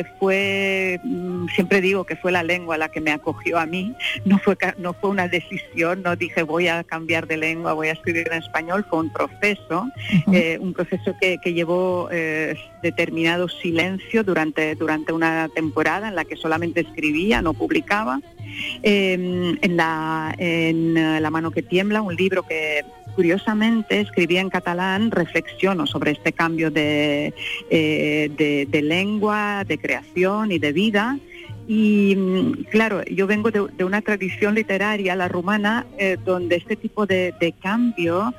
siempre digo que fue la lengua la que me acogió a mí, no fue una decisión, no dije voy a cambiar de lengua, voy a escribir en español, fue un proceso, que llevó determinado silencio durante una temporada en la que solamente escribía, no publicaba. En La mano que tiembla, un libro que curiosamente escribí en catalán, reflexiono sobre este cambio de lengua, de creación y de vida, Y claro, yo vengo de una tradición literaria, la rumana, donde este tipo de cambio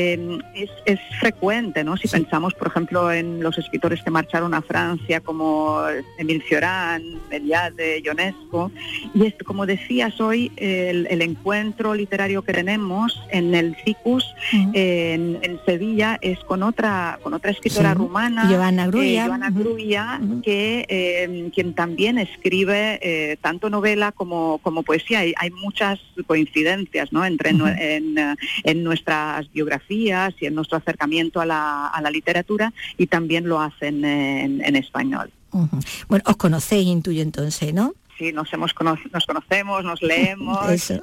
es frecuente, ¿no? Si pensamos, por ejemplo, en los escritores que marcharon a Francia, como Émile Cioran, Eliade, Ionesco, y esto, como decías hoy, el encuentro literario que tenemos en el Ficus, en Sevilla, es con otra escritora rumana, Ioana Gruia, que quien también escribe tanto novela como poesía. Hay muchas coincidencias, ¿no?, entre en nuestras biografías y en nuestro acercamiento a la literatura, y también lo hacen en español. Bueno, os conocéis, intuyo entonces, ¿no? Sí, nos conocemos, nos leemos. Eso.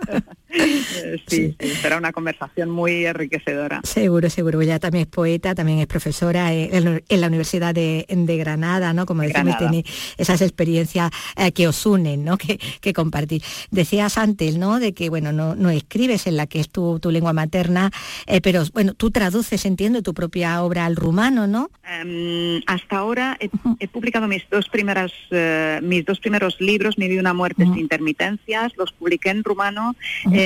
Sí, será una conversación muy enriquecedora. Seguro. Ella también es poeta, también es profesora en la Universidad de Granada, ¿no? Como decimos, tenéis esas experiencias que os unen, ¿no? Que compartir. Decías antes, ¿no?, de que, bueno, no escribes en la que es tu lengua materna, pero, bueno, tú traduces, entiendo, tu propia obra al rumano, ¿no? Hasta ahora he publicado mis dos primeros libros, Mi vida y una muerte sin intermitencias. Los publiqué en rumano,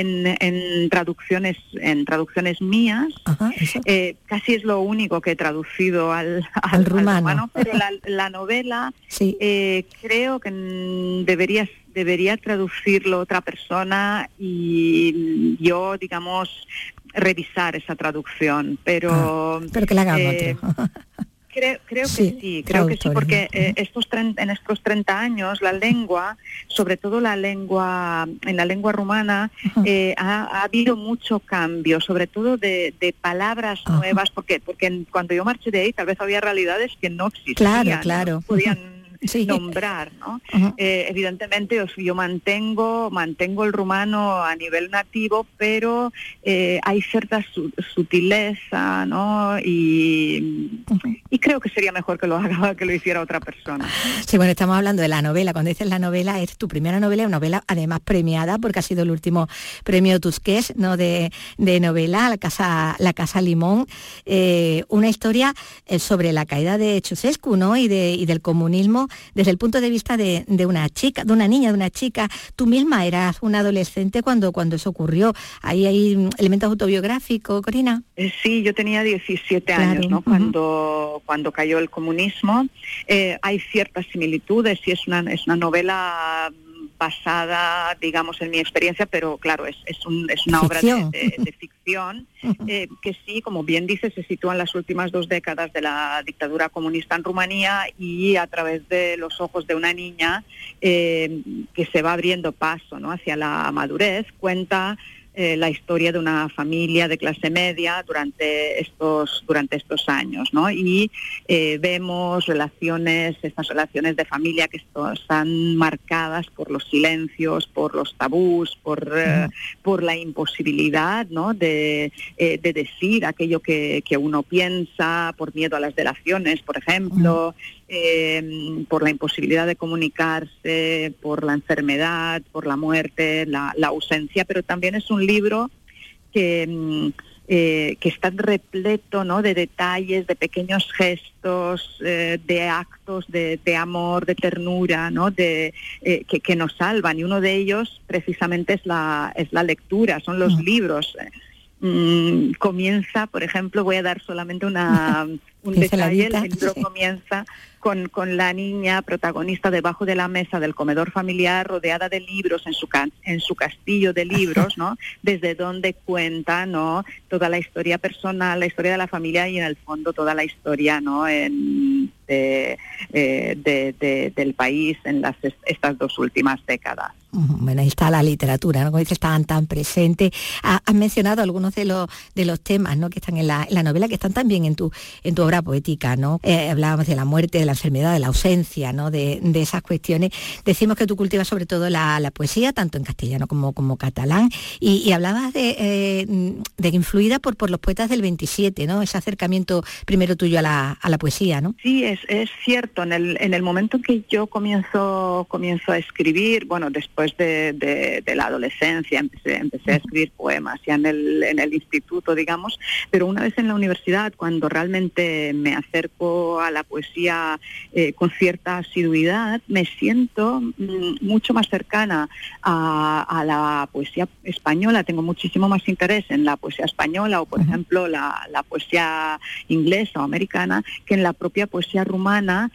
en traducciones mías. Casi es lo único que he traducido al rumano, pero la novela creo que debería traducirlo otra persona y yo, digamos, revisar esa traducción, pero que la haga otro. Creo que sí, porque en estos 30 años la lengua, sobre todo en la lengua rumana, ha habido mucho cambio, sobre todo de palabras nuevas, porque cuando yo marché de ahí tal vez había realidades que no existían, claro. No podían nombrar, ¿no? Evidentemente yo mantengo el rumano a nivel nativo, pero hay cierta sutileza, ¿no? Y creo que sería mejor que lo hiciera otra persona. Sí, bueno, estamos hablando de la novela. Cuando dices la novela, es tu primera novela, una novela además premiada, porque ha sido el último premio Tusquets, ¿no?, de novela, La Casa Limón, una historia sobre la caída de Ceausescu, ¿no?, y del comunismo desde el punto de vista de una chica, de una niña, de una chica. Tú misma eras una adolescente cuando eso ocurrió. Ahí hay elementos autobiográficos, Corina. Sí, yo tenía 17 años, ¿no?, cuando cayó el comunismo. Hay ciertas similitudes y es una novela basada, digamos, en mi experiencia, pero claro, es una obra de ficción, que sí, como bien dices, se sitúa en las últimas 2 décadas de la dictadura comunista en Rumanía, y a través de los ojos de una niña que se va abriendo paso, ¿no?, hacia la madurez. Cuenta la historia de una familia de clase media durante estos años, ¿no? Y vemos estas relaciones de familia que están marcadas por los silencios, por los tabús, por la imposibilidad, ¿no?, de decir aquello que uno piensa, por miedo a las delaciones, por ejemplo, por la imposibilidad de comunicarse, por la enfermedad, por la muerte, la ausencia, pero también es un libro que está repleto, ¿no?, de detalles, de pequeños gestos, de actos de amor, de ternura, ¿no?, que nos salvan, y uno de ellos precisamente es la lectura, son los libros. Comienza, por ejemplo, voy a dar solamente un detalle, el libro comienza con la niña protagonista debajo de la mesa del comedor familiar, rodeada de libros en su castillo de libros, ¿no?, desde donde cuenta, ¿no?, toda la historia personal, la historia de la familia, y en el fondo toda la historia, ¿no?, del país en estas 2 últimas décadas. Bueno, ahí está la literatura, ¿no?, como dices, estaban tan presentes. Has mencionado algunos de los temas, ¿no?, que están en la novela, que están también en tu obra poética, ¿no? Hablábamos de la muerte, de la enfermedad, de la ausencia, ¿no?, de esas cuestiones. Decimos que tú cultivas sobre todo la poesía, tanto en castellano como catalán, y hablabas de influida por los poetas del 27, ¿no?, ese acercamiento primero tuyo a la poesía, ¿no? Sí, es cierto. En el momento en que yo comienzo a escribir, bueno, después después de la adolescencia, empecé a escribir poemas ya en el instituto, digamos, pero una vez en la universidad, cuando realmente me acerco a la poesía con cierta asiduidad, me siento mucho más cercana a la poesía española. Tengo muchísimo más interés en la poesía española o, por ejemplo, la poesía inglesa o americana que en la propia poesía rumana.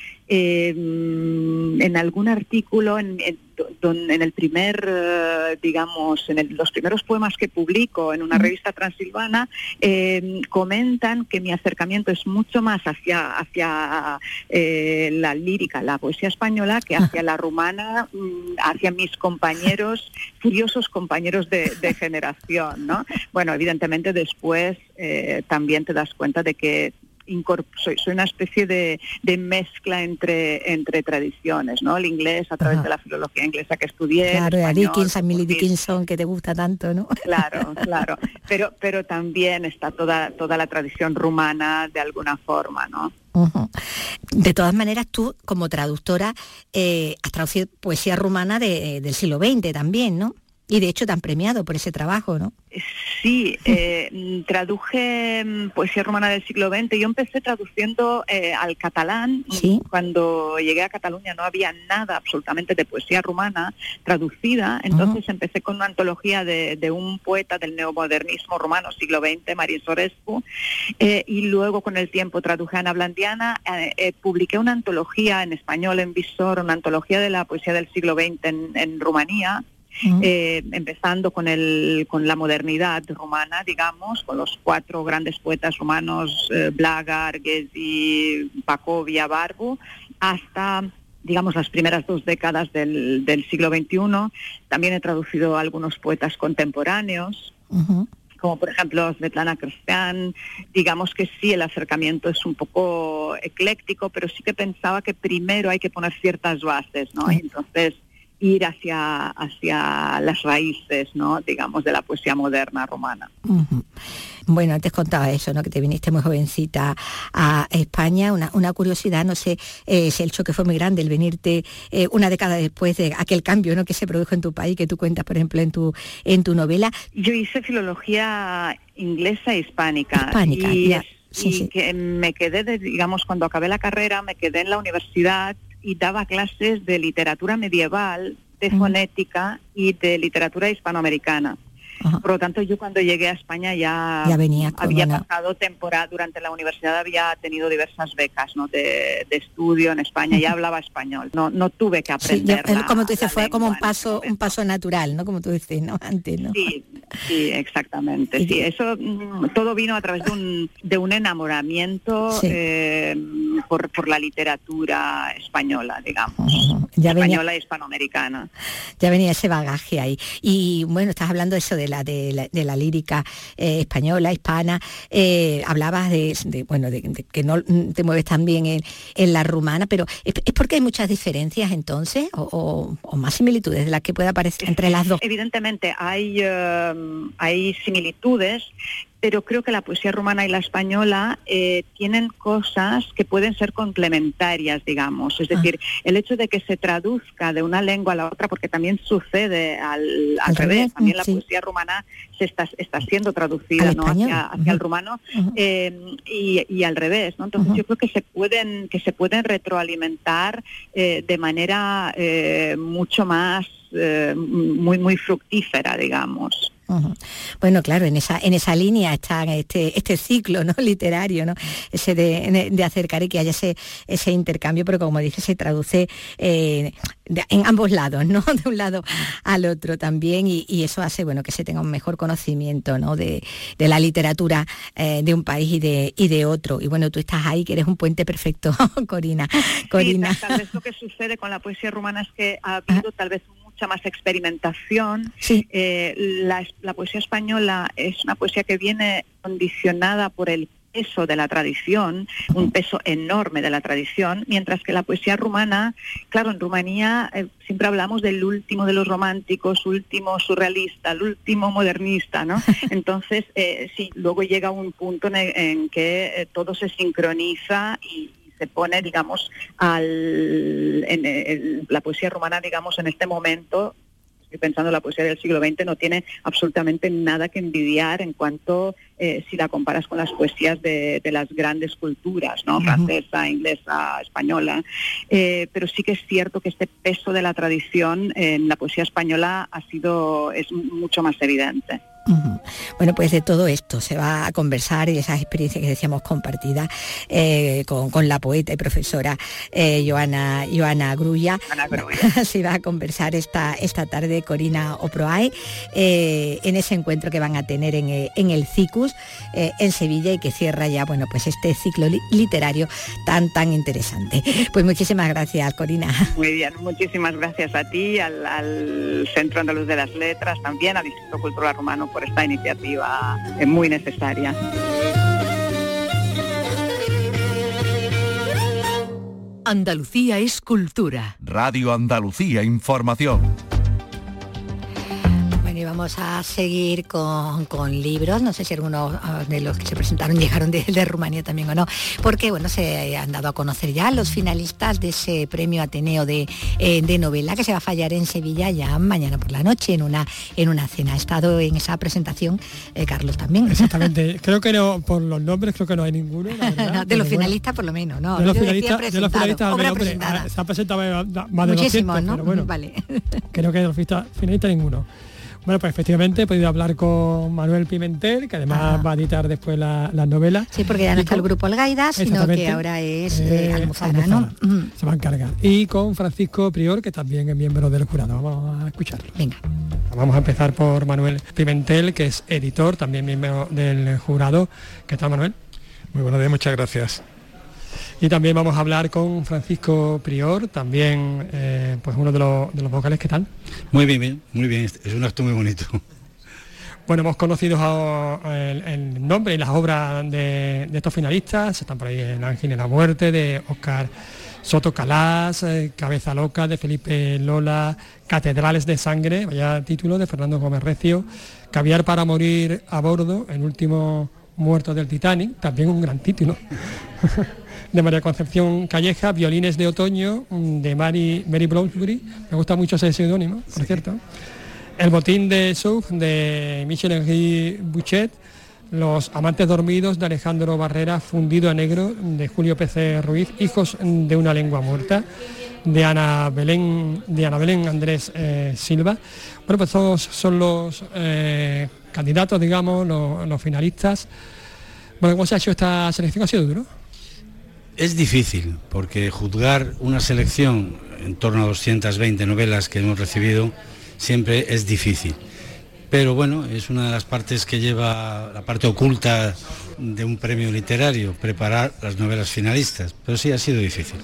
En algún artículo, en el primer, digamos, los primeros poemas que publico en una revista transilvana, comentan que mi acercamiento es mucho más hacia la lírica, la poesía española, que hacia la rumana, hacia mis compañeros, furiosos compañeros de generación, ¿no? Bueno, evidentemente después también te das cuenta de que soy una especie de mezcla entre tradiciones, ¿no? El inglés a través de la filología inglesa que estudié. Claro, a Emily Dickinson, que te gusta tanto, ¿no? Claro. Pero también está toda la tradición rumana de alguna forma, ¿no? Uh-huh. De todas maneras, tú, como traductora, has traducido poesía rumana del siglo XX también, ¿no? Y de hecho te han premiado por ese trabajo, ¿no? Sí, traduje poesía rumana del siglo XX. Yo empecé traduciendo al catalán. ¿Sí? Cuando llegué a Cataluña no había nada absolutamente de poesía rumana traducida. Entonces empecé con una antología de un poeta del neomodernismo rumano, siglo XX, Marin Sorescu. Y luego con el tiempo traduje a Ana Blandiana. Publiqué una antología en español, en Visor, una antología de la poesía del siglo XX en Rumanía. Empezando con la modernidad rumana, digamos, con los 4 grandes poetas rumanos, Blaga, Arghezi, Pacovia, Barbu, hasta, digamos, las primeras 2 décadas del siglo XXI. También he traducido a algunos poetas contemporáneos, como por ejemplo Svetlana Kristyan. Digamos que sí, el acercamiento es un poco ecléctico, pero sí que pensaba que primero hay que poner ciertas bases, ¿no? Y entonces ir hacia las raíces, ¿no?, digamos, de la poesía moderna rumana. Uh-huh. Bueno, antes contaba eso, ¿no?, que te viniste muy jovencita a España. Una curiosidad, no sé si el choque fue muy grande el venirte una década después de aquel cambio, ¿no?, que se produjo en tu país, que tú cuentas, por ejemplo, en tu novela. Yo hice filología inglesa e hispánica. Sí. Que me quedé, digamos, cuando acabé la carrera, me quedé en la universidad y daba clases de literatura medieval, de fonética y de literatura hispanoamericana. Por lo tanto, yo cuando llegué a España ya había pasado temporada, durante la universidad había tenido diversas becas, ¿no?, de estudio en España, ya hablaba español, no tuve que aprender. Sí, como tú dices, fue como un paso natural, ¿no?, como tú dices, ¿no?, antes, ¿no? Sí, exactamente. Sí, eso todo vino a través de un enamoramiento por la literatura española, digamos, española e hispanoamericana. Ya venía ese bagaje ahí. Y bueno, estás hablando de eso de la lírica española, hispana. Hablabas de que no te mueves tan bien en la rumana, pero ¿es porque hay muchas diferencias entonces o más similitudes de las que pueda aparecer entre las dos? Evidentemente hay similitudes, pero creo que la poesía rumana y la española tienen cosas que pueden ser complementarias, digamos. Es decir, el hecho de que se traduzca de una lengua a la otra, porque también sucede al revés. También la poesía rumana está siendo traducida, ¿no?, hacia el rumano, y al revés, ¿no? Entonces yo creo que se pueden retroalimentar de manera mucho más muy fructífera, digamos. Uh-huh. Bueno, claro, en esa línea está este ciclo, ¿no?, literario, ¿no?, ese de acercar y que haya ese intercambio, pero como dije, se traduce en ambos lados, ¿no?, de un lado al otro también, y eso hace, bueno, que se tenga un mejor conocimiento, ¿no?, de la literatura de un país y de otro. Y bueno, tú estás ahí, que eres un puente perfecto, Corina. Sí, tal vez lo que sucede con la poesía rumana es que ha habido tal vez mucha más experimentación. Sí. La poesía española es una poesía que viene condicionada por el peso de la tradición, un peso enorme de la tradición, mientras que la poesía rumana, claro, en Rumanía siempre hablamos del último de los románticos, último surrealista, el último modernista, ¿no? Entonces, sí, luego llega un punto en que todo se sincroniza y se pone, digamos, la poesía rumana, digamos, en este momento pensando la poesía del siglo XX no tiene absolutamente nada que envidiar en cuanto si la comparas con las poesías de las grandes culturas, ¿no? Francesa, inglesa, española, pero sí que es cierto que este peso de la tradición en la poesía española es mucho más evidente. Bueno, pues de todo esto se va a conversar y esas experiencias que decíamos compartidas con la poeta y profesora Joana Grulla. Se va a conversar esta tarde Corina Oproae en ese encuentro que van a tener en el CICUS en Sevilla y que cierra ya, bueno, pues este ciclo literario tan interesante. Pues muchísimas gracias, Corina. Muy bien, muchísimas gracias a ti, al Centro Andaluz de las Letras, también al Instituto Cultural Romano por esta iniciativa muy necesaria. Andalucía es cultura. Radio Andalucía Información. Y vamos a seguir con libros. No sé si algunos de los que se presentaron llegaron de Rumanía también o no, porque bueno, se han dado a conocer ya los finalistas de ese premio Ateneo de novela que se va a fallar en Sevilla ya mañana por la noche en una cena. Ha estado en esa presentación Carlos también. Exactamente. Creo que no, por los nombres creo que no hay ninguno, la verdad, de los finalistas por lo menos, ¿no? De los finalistas al menos, hombre, se ha presentado más de muchísimos, 200, ¿no? pero bueno, vale. Creo que de los finalistas ninguno. Bueno, pues efectivamente he podido hablar con Manuel Pimentel, que además va a editar después las novelas. Sí, porque ya no está el grupo Algaida, sino que ahora es Almozara, ¿no? Se va a encargar. Y con Francisco Prior, que también es miembro del jurado. Vamos a escucharlo. Venga. Vamos a empezar por Manuel Pimentel, que es editor, también miembro del jurado. ¿Qué tal, Manuel? Muy buenos días, muchas gracias. Y también vamos a hablar con Francisco Prior, también pues uno de los vocales. ¿Qué tal? Muy bien, es un acto muy bonito. Bueno, hemos conocido el nombre y las obras de estos finalistas. Están por ahí El Ángel y la Muerte, de Óscar Soto Calás, Cabeza Loca, de Felipe Lola, Catedrales de Sangre, vaya título, de Fernando Gómez Recio, Caviar para morir a bordo, El último muerto del Titanic, también un gran título, de María Concepción Calleja, Violines de otoño, de Mary Bloomsbury, me gusta mucho ese seudónimo, por cierto. El botín de Souf, de Michel-Henri Bouchet, Los amantes dormidos, de Alejandro Barrera, Fundido a negro, de Julio P.C. Ruiz, Hijos de una lengua muerta, de Ana Belén Andrés Silva. Bueno, pues todos son los candidatos, digamos, los finalistas. Bueno, ¿cómo se ha hecho esta selección? ¿Ha sido duro? Es difícil, porque juzgar una selección en torno a 220 novelas que hemos recibido siempre es difícil. Pero bueno, es una de las partes que lleva la parte oculta de un premio literario, preparar las novelas finalistas. Pero sí, ha sido difícil.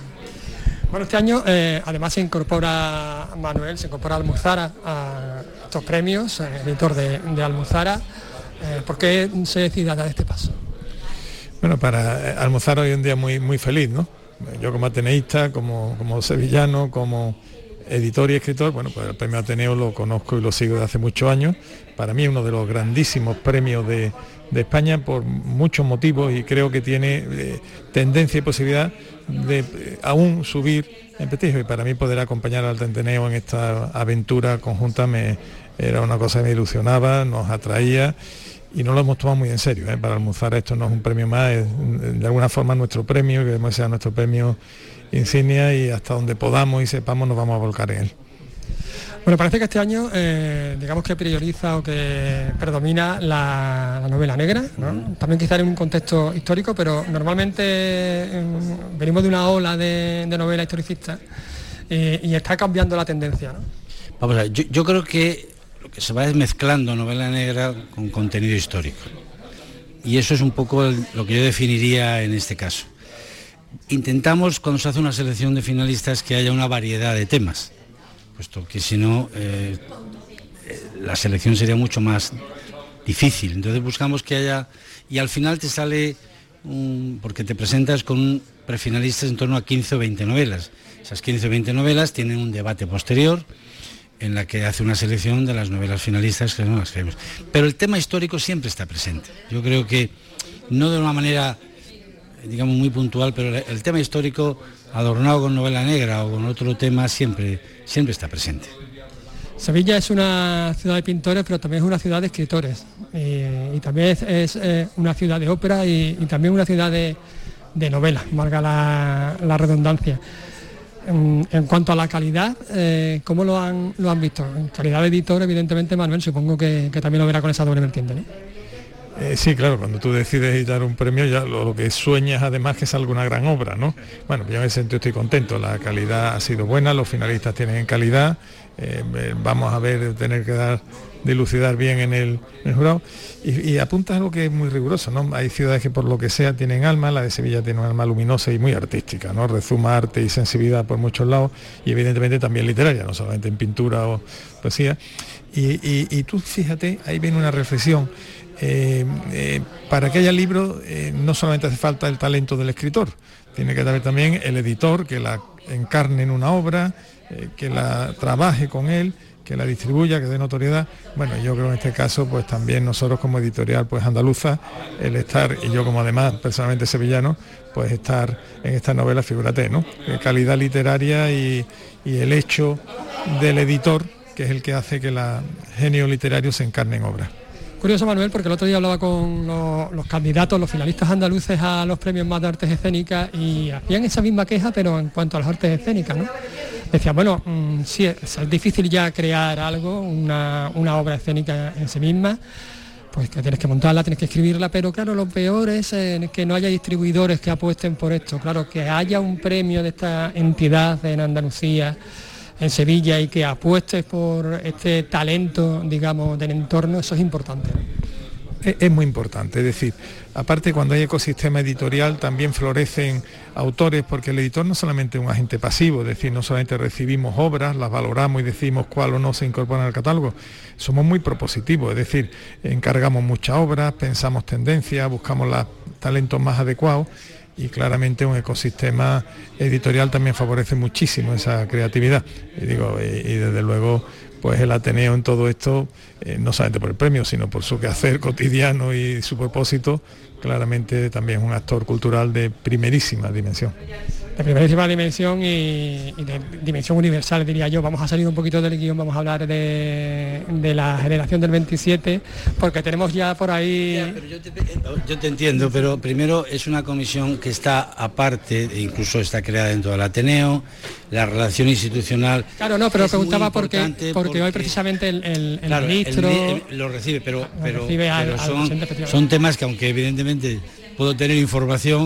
Bueno, este año además se incorpora Almozara a estos premios, editor de Almozara. ¿Por qué se decide dar este paso? Bueno, para Almozara hoy en día muy feliz, ¿no? Yo como ateneísta, como sevillano, como editor y escritor, bueno, pues el premio Ateneo lo conozco y lo sigo desde hace muchos años. Para mí es uno de los grandísimos premios de España por muchos motivos, y creo que tiene tendencia y posibilidad de aún subir en prestigio, y para mí poder acompañar al Ateneo en esta aventura conjunta era una cosa que me ilusionaba, nos atraía, y no lo hemos tomado muy en serio. Para Almozara esto no es un premio más, es de alguna forma nuestro premio, queremos que sea nuestro premio insignia, y hasta donde podamos y sepamos nos vamos a volcar en él. Bueno, parece que este año, digamos que prioriza o que predomina la novela negra, ¿no? También quizá en un contexto histórico, pero normalmente venimos de una ola de novela historicista y está cambiando la tendencia, ¿no? Vamos a ver, yo creo que lo que se va es mezclando novela negra con contenido histórico. Y eso es un poco lo que yo definiría en este caso. Intentamos, cuando se hace una selección de finalistas, que haya una variedad de temas, puesto que si no la selección sería mucho más difícil. Entonces buscamos que haya, y al final te sale porque te presentas con prefinalistas en torno a 15 o 20 novelas. Esas 15 o 20 novelas tienen un debate posterior en la que hace una selección de las novelas finalistas que no las queremos. Pero el tema histórico siempre está presente. Yo creo que no de una manera, digamos, muy puntual, pero el tema histórico adornado con novela negra o con otro tema siempre está presente. Sevilla es una ciudad de pintores, pero también es una ciudad de escritores. Y también es una ciudad de ópera y también una ciudad de novela, valga la redundancia. En cuanto a la calidad, ¿cómo lo han visto? En calidad de editor, evidentemente, Manuel, supongo que también lo verá con esa doble vertiente, ¿no? Sí, claro, cuando tú decides editar un premio ya lo que sueñas además que salga una gran obra, ¿no? Bueno, yo en ese sentido estoy contento, la calidad ha sido buena, los finalistas tienen calidad, vamos a ver, tener que dilucidar bien en el jurado y apunta algo que es muy riguroso, ¿no? Hay ciudades que por lo que sea tienen alma, la de Sevilla tiene un alma luminosa y muy artística, ¿no? Rezuma arte y sensibilidad por muchos lados y evidentemente también literaria, no solamente en pintura o poesía. Y tú fíjate, ahí viene una reflexión. Para que haya libro no solamente hace falta el talento del escritor, tiene que haber también el editor que la encarne en una obra, que la trabaje con él, que la distribuya, que dé notoriedad. Bueno, yo creo en este caso pues también nosotros como editorial pues andaluza, el estar, y yo como además personalmente sevillano, pues estar en esta novela, figúrate, ¿no? Calidad literaria y el hecho del editor, que es el que hace que el genio literario se encarne en obra. Curioso, Manuel, porque el otro día hablaba con los candidatos, los finalistas andaluces a los premios más de artes escénicas y hacían esa misma queja, pero en cuanto a las artes escénicas, ¿no? Decían, bueno, sí, es difícil ya crear algo, una obra escénica en sí misma, pues que tienes que montarla, tienes que escribirla, pero claro, lo peor es que no haya distribuidores que apuesten por esto, claro, que haya un premio de esta entidad en Andalucía, en Sevilla, y que apuestes por este talento, digamos, del entorno, eso es importante, ¿no? Es muy importante, es decir, aparte cuando hay ecosistema editorial también florecen autores, porque el editor no solamente es un agente pasivo, es decir, no solamente recibimos obras, las valoramos y decimos cuál o no se incorpora al catálogo, somos muy propositivos, es decir, encargamos muchas obras, pensamos tendencias, buscamos los talentos más adecuados y claramente un ecosistema editorial también favorece muchísimo esa creatividad. Y desde luego pues el Ateneo en todo esto, no solamente por el premio, sino por su quehacer cotidiano y su propósito, claramente también es un actor cultural de primerísima dimensión. De primerísima dimensión y de dimensión universal, diría yo. Vamos a salir un poquito del guión, vamos a hablar de la generación del 27, porque tenemos ya por ahí... Ya, pero yo te entiendo, pero primero es una comisión que está aparte, e incluso está creada dentro del Ateneo, la relación institucional... Claro, no, pero preguntaba porque hoy precisamente el claro, ministro... lo recibe, pero son temas que aunque evidentemente puedo tener información...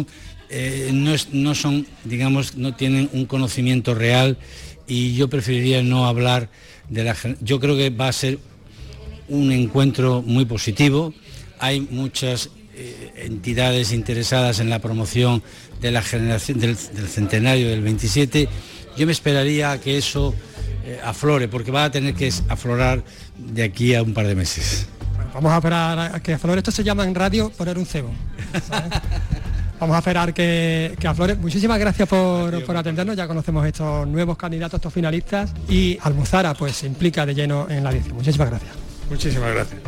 no son, digamos, no tienen un conocimiento real y yo preferiría no hablar de yo creo que va a ser un encuentro muy positivo. Hay muchas entidades interesadas en la promoción de la generación del centenario del 27. Yo me esperaría a que eso aflore, porque va a tener que aflorar de aquí a un par de meses. Bueno, vamos a esperar a que aflore. Esto se llama en radio poner un cebo, ¿sabes? Vamos a esperar que aflore. Muchísimas gracias por atendernos. Ya conocemos estos nuevos candidatos, estos finalistas, y Almuzara pues se implica de lleno en la edición. Muchísimas gracias. Muchísimas gracias.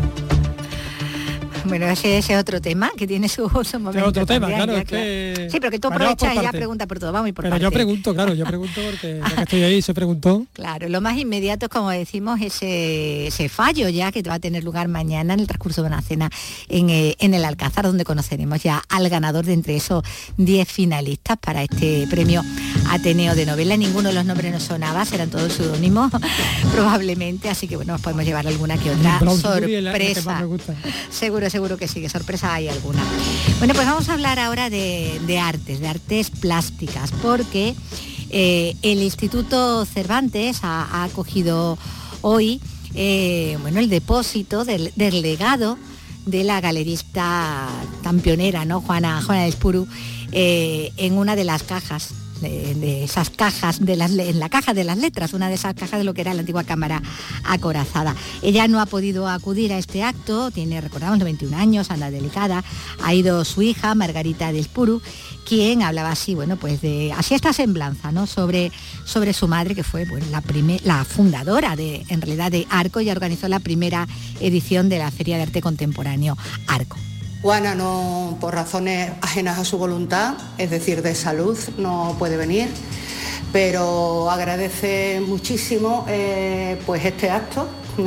Bueno, ese es otro tema que tiene su momento. Es otro tema, también, claro, ya, claro. Sí, pero que tú aprovechas y ya pregunta por todo, vamos y por Pero parte. yo pregunto porque ya que estoy ahí se preguntó. Claro, lo más inmediato es, como decimos, ese fallo ya que va a tener lugar mañana en el transcurso de una cena en el Alcázar, donde conoceremos ya al ganador de entre esos 10 finalistas para este premio Ateneo de novela. Ninguno de los nombres nos sonaba, serán todos seudónimos probablemente, así que bueno, nos podemos llevar alguna que otra sorpresa. Seguro que sí, que sorpresa hay alguna. Bueno, pues vamos a hablar ahora de artes plásticas, porque el Instituto Cervantes ha acogido hoy el depósito del legado de la galerista tan pionera, ¿no? Juana Espuru, en una de las cajas, de esas cajas, en la caja de las letras, una de esas cajas de lo que era la antigua cámara acorazada. Ella no ha podido acudir a este acto, recordamos, 91 años, anda delicada. Ha ido su hija, Margarita de Espuru, quien hablaba así, así esta semblanza, ¿no? sobre su madre, que fue la fundadora de Arco, y organizó la primera edición de la Feria de Arte Contemporáneo Arco. Juana, no, por razones ajenas a su voluntad, es decir, de salud, no puede venir, pero agradece muchísimo pues este acto,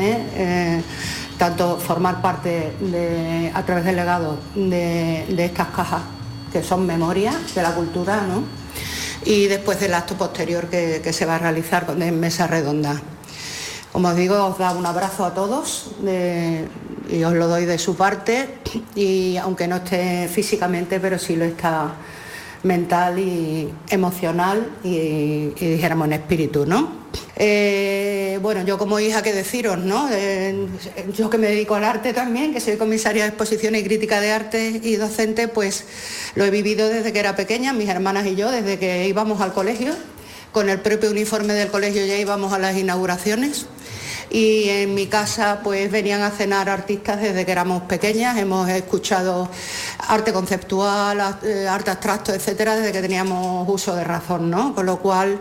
tanto formar parte a través del legado de estas cajas que son memorias de la cultura, ¿no? Y después del acto posterior que se va a realizar en mesa redonda. Como os digo, os da un abrazo a todos y os lo doy de su parte, y aunque no esté físicamente, pero sí lo está mental y emocional y dijéramos en espíritu, ¿no? Bueno, yo como hija, qué deciros, ¿no? Yo que me dedico al arte también, que soy comisaria de exposiciones y crítica de arte y docente, pues lo he vivido desde que era pequeña, mis hermanas y yo, desde que íbamos al colegio, con el propio uniforme del colegio ya íbamos a las inauguraciones. Y en mi casa pues venían a cenar artistas desde que éramos pequeñas, hemos escuchado arte conceptual, arte abstracto, etcétera, desde que teníamos uso de razón, ¿no? Con lo cual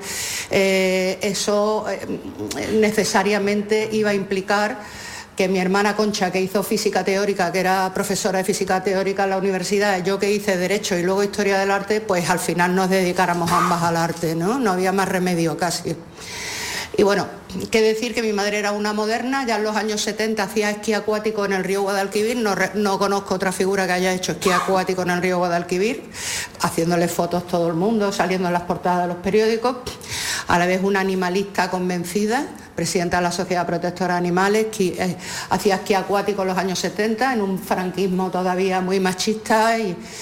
eso necesariamente iba a implicar que mi hermana Concha, que hizo física teórica, que era profesora de física teórica en la universidad, yo que hice Derecho y luego Historia del Arte, pues al final nos dedicáramos ambas al arte, ¿no? No había más remedio casi. Y bueno, qué decir que mi madre era una moderna, ya en los años 70 hacía esquí acuático en el río Guadalquivir, no conozco otra figura que haya hecho esquí acuático en el río Guadalquivir, haciéndole fotos todo el mundo, saliendo en las portadas de los periódicos, a la vez una animalista convencida, presidenta de la Sociedad Protectora de Animales, que hacía esquí acuático en los años 70, en un franquismo todavía muy machista,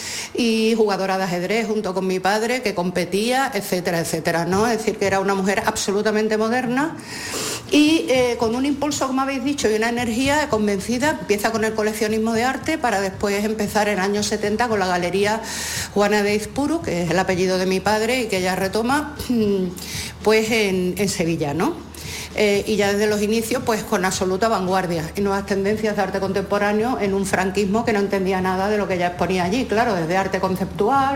y jugadora de ajedrez junto con mi padre, que competía, etcétera, etcétera, ¿no? Es decir, que era una mujer absolutamente moderna y con un impulso, como habéis dicho, y una energía convencida. Empieza con el coleccionismo de arte para después empezar en años 70 con la Galería Juana de Izpuru, que es el apellido de mi padre y que ella retoma pues en Sevilla, ¿no? Y ya desde los inicios pues con absoluta vanguardia y nuevas tendencias de arte contemporáneo en un franquismo que no entendía nada de lo que ella exponía allí, claro, desde arte conceptual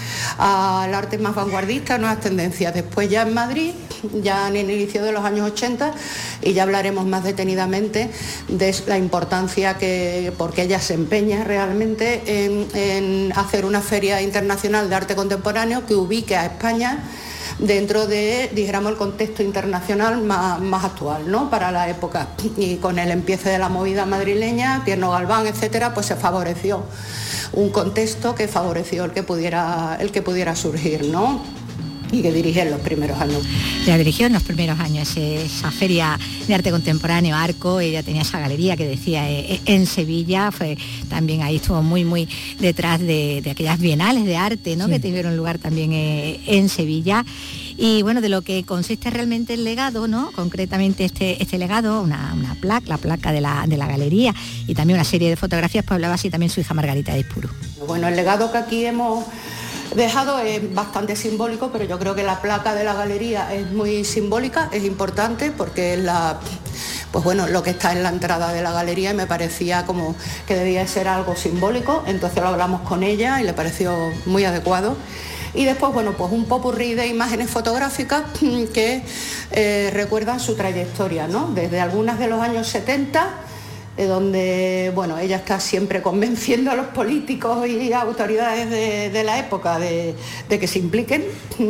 al arte más vanguardista, nuevas tendencias. Después ya en Madrid, ya en el inicio de los años 80, y ya hablaremos más detenidamente de la importancia porque ella se empeña realmente en hacer una feria internacional de arte contemporáneo que ubique a España dentro de, dijéramos, el contexto internacional más actual, ¿no? Para la época. Y con el empiece de la movida madrileña, Tierno Galván, etcétera, pues se favoreció un contexto que favoreció el que pudiera surgir, ¿no? Y que dirigió en los primeros años. Ella dirigió en los primeros años esa feria de arte contemporáneo Arco. Ella tenía esa galería que decía en Sevilla, también ahí estuvo muy detrás de aquellas bienales de arte, ¿no? Sí. Que tuvieron lugar también en Sevilla. Y bueno, de lo que consiste realmente el legado, ¿no? Concretamente este legado, una placa, la placa de la galería, y también una serie de fotografías, pues hablaba así también su hija Margarita de Izpuru. Bueno, el legado que aquí hemos dejado es bastante simbólico, pero yo creo que la placa de la galería es muy simbólica, es importante porque es pues bueno, lo que está en la entrada de la galería, y me parecía como que debía ser algo simbólico, entonces lo hablamos con ella y le pareció muy adecuado. Y después, bueno, pues un popurrí de imágenes fotográficas que recuerdan su trayectoria, ¿no? Desde algunas de los años 70, donde, bueno, ella está siempre convenciendo a los políticos y autoridades de la época de que se impliquen,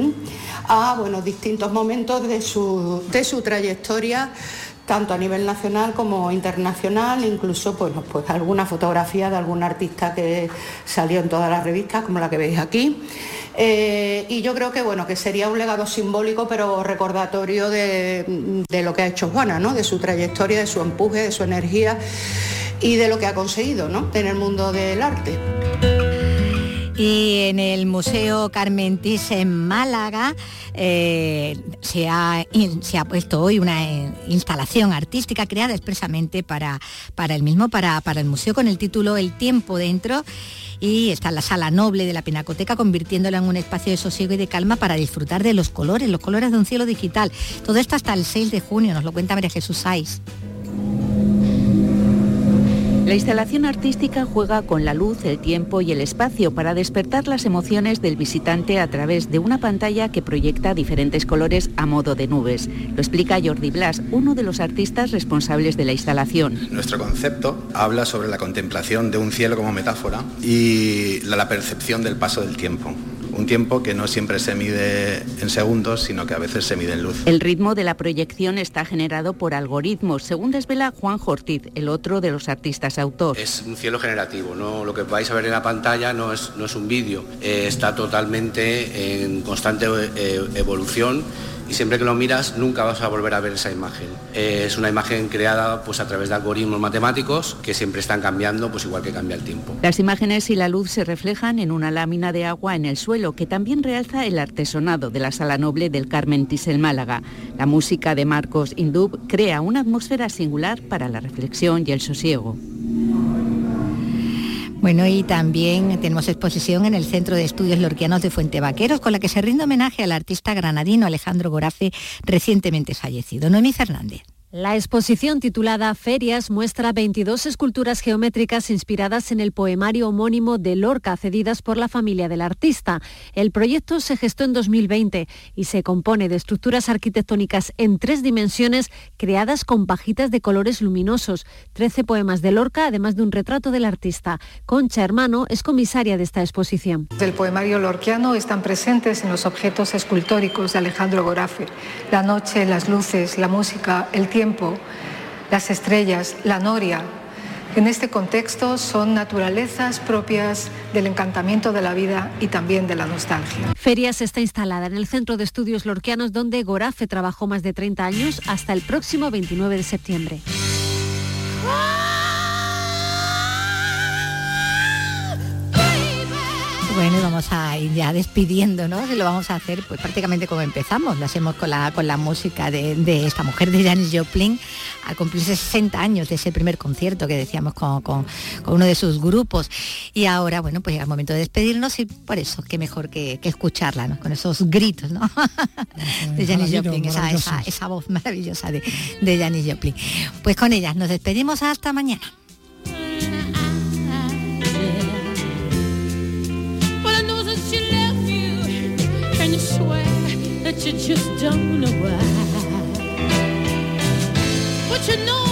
a, bueno, distintos momentos de su trayectoria, tanto a nivel nacional como internacional, incluso pues alguna fotografía de algún artista que salió en todas las revistas, como la que veis aquí. Y yo creo que, bueno, que sería un legado simbólico, pero recordatorio de lo que ha hecho Juana, ¿no? De su trayectoria, de su empuje, de su energía y de lo que ha conseguido, ¿no? En el mundo del arte. Y en el Museo Carmen Thyssen en Málaga se ha puesto hoy una instalación artística creada expresamente para el mismo, para el museo, con el título El tiempo dentro, y está en la sala noble de la Pinacoteca, convirtiéndola en un espacio de sosiego y de calma para disfrutar de los colores de un cielo digital. Todo esto hasta el 6 de junio, nos lo cuenta María Jesús Saiz. La instalación artística juega con la luz, el tiempo y el espacio para despertar las emociones del visitante a través de una pantalla que proyecta diferentes colores a modo de nubes. Lo explica Jordi Blas, uno de los artistas responsables de la instalación. Nuestro concepto habla sobre la contemplación de un cielo como metáfora y la percepción del paso del tiempo. un tiempo que no siempre se mide en segundos, sino que a veces se mide en luz. El ritmo de la proyección está generado por algoritmos, según desvela Juan Ortiz, el otro de los artistas autor. Es un cielo generativo, ¿no? Lo que vais a ver en la pantalla no es un vídeo, está totalmente en constante evolución. Y siempre que lo miras nunca vas a volver a ver esa imagen. Es una imagen creada pues a través de algoritmos matemáticos que siempre están cambiando, pues igual que cambia el tiempo. Las imágenes y la luz se reflejan en una lámina de agua en el suelo que también realza el artesonado de la Sala Noble del Carmen Thyssen Málaga. La música de Marcos Indub crea una atmósfera singular para la reflexión y el sosiego. Bueno, y también tenemos exposición en el Centro de Estudios Lorquianos de Fuentevaqueros, con la que se rinde homenaje al artista granadino Alejandro Gorafe, recientemente fallecido. Noemí Fernández. La exposición titulada Ferias muestra 22 esculturas geométricas inspiradas en el poemario homónimo de Lorca, cedidas por la familia del artista. El proyecto se gestó en 2020 y se compone de estructuras arquitectónicas en 3 dimensiones creadas con pajitas de colores luminosos, 13 poemas de Lorca, además de un retrato del artista. Concha Hermano es comisaria de esta exposición. Del poemario lorquiano están presentes en los objetos escultóricos de Alejandro Gorafe: la noche, las luces, la música, el tiempo, las estrellas, la noria. En este contexto son naturalezas propias del encantamiento de la vida y también de la nostalgia. Ferias está instalada en el Centro de Estudios Lorquianos, donde Gorafe trabajó más de 30 años hasta el próximo 29 de septiembre. Bueno, y vamos a ir ya despidiéndonos y lo vamos a hacer pues prácticamente como empezamos. Lo hacemos con la música de esta mujer, de Janis Joplin, al cumplirse 60 años de ese primer concierto que decíamos con uno de sus grupos. Y ahora, bueno, pues llega el momento de despedirnos y por eso, qué mejor que escucharla, ¿no? Con esos gritos, ¿no? De Janis Joplin, esa voz maravillosa de Janis Joplin. Pues con ellas nos despedimos hasta mañana. And you swear that you just don't know why, but you know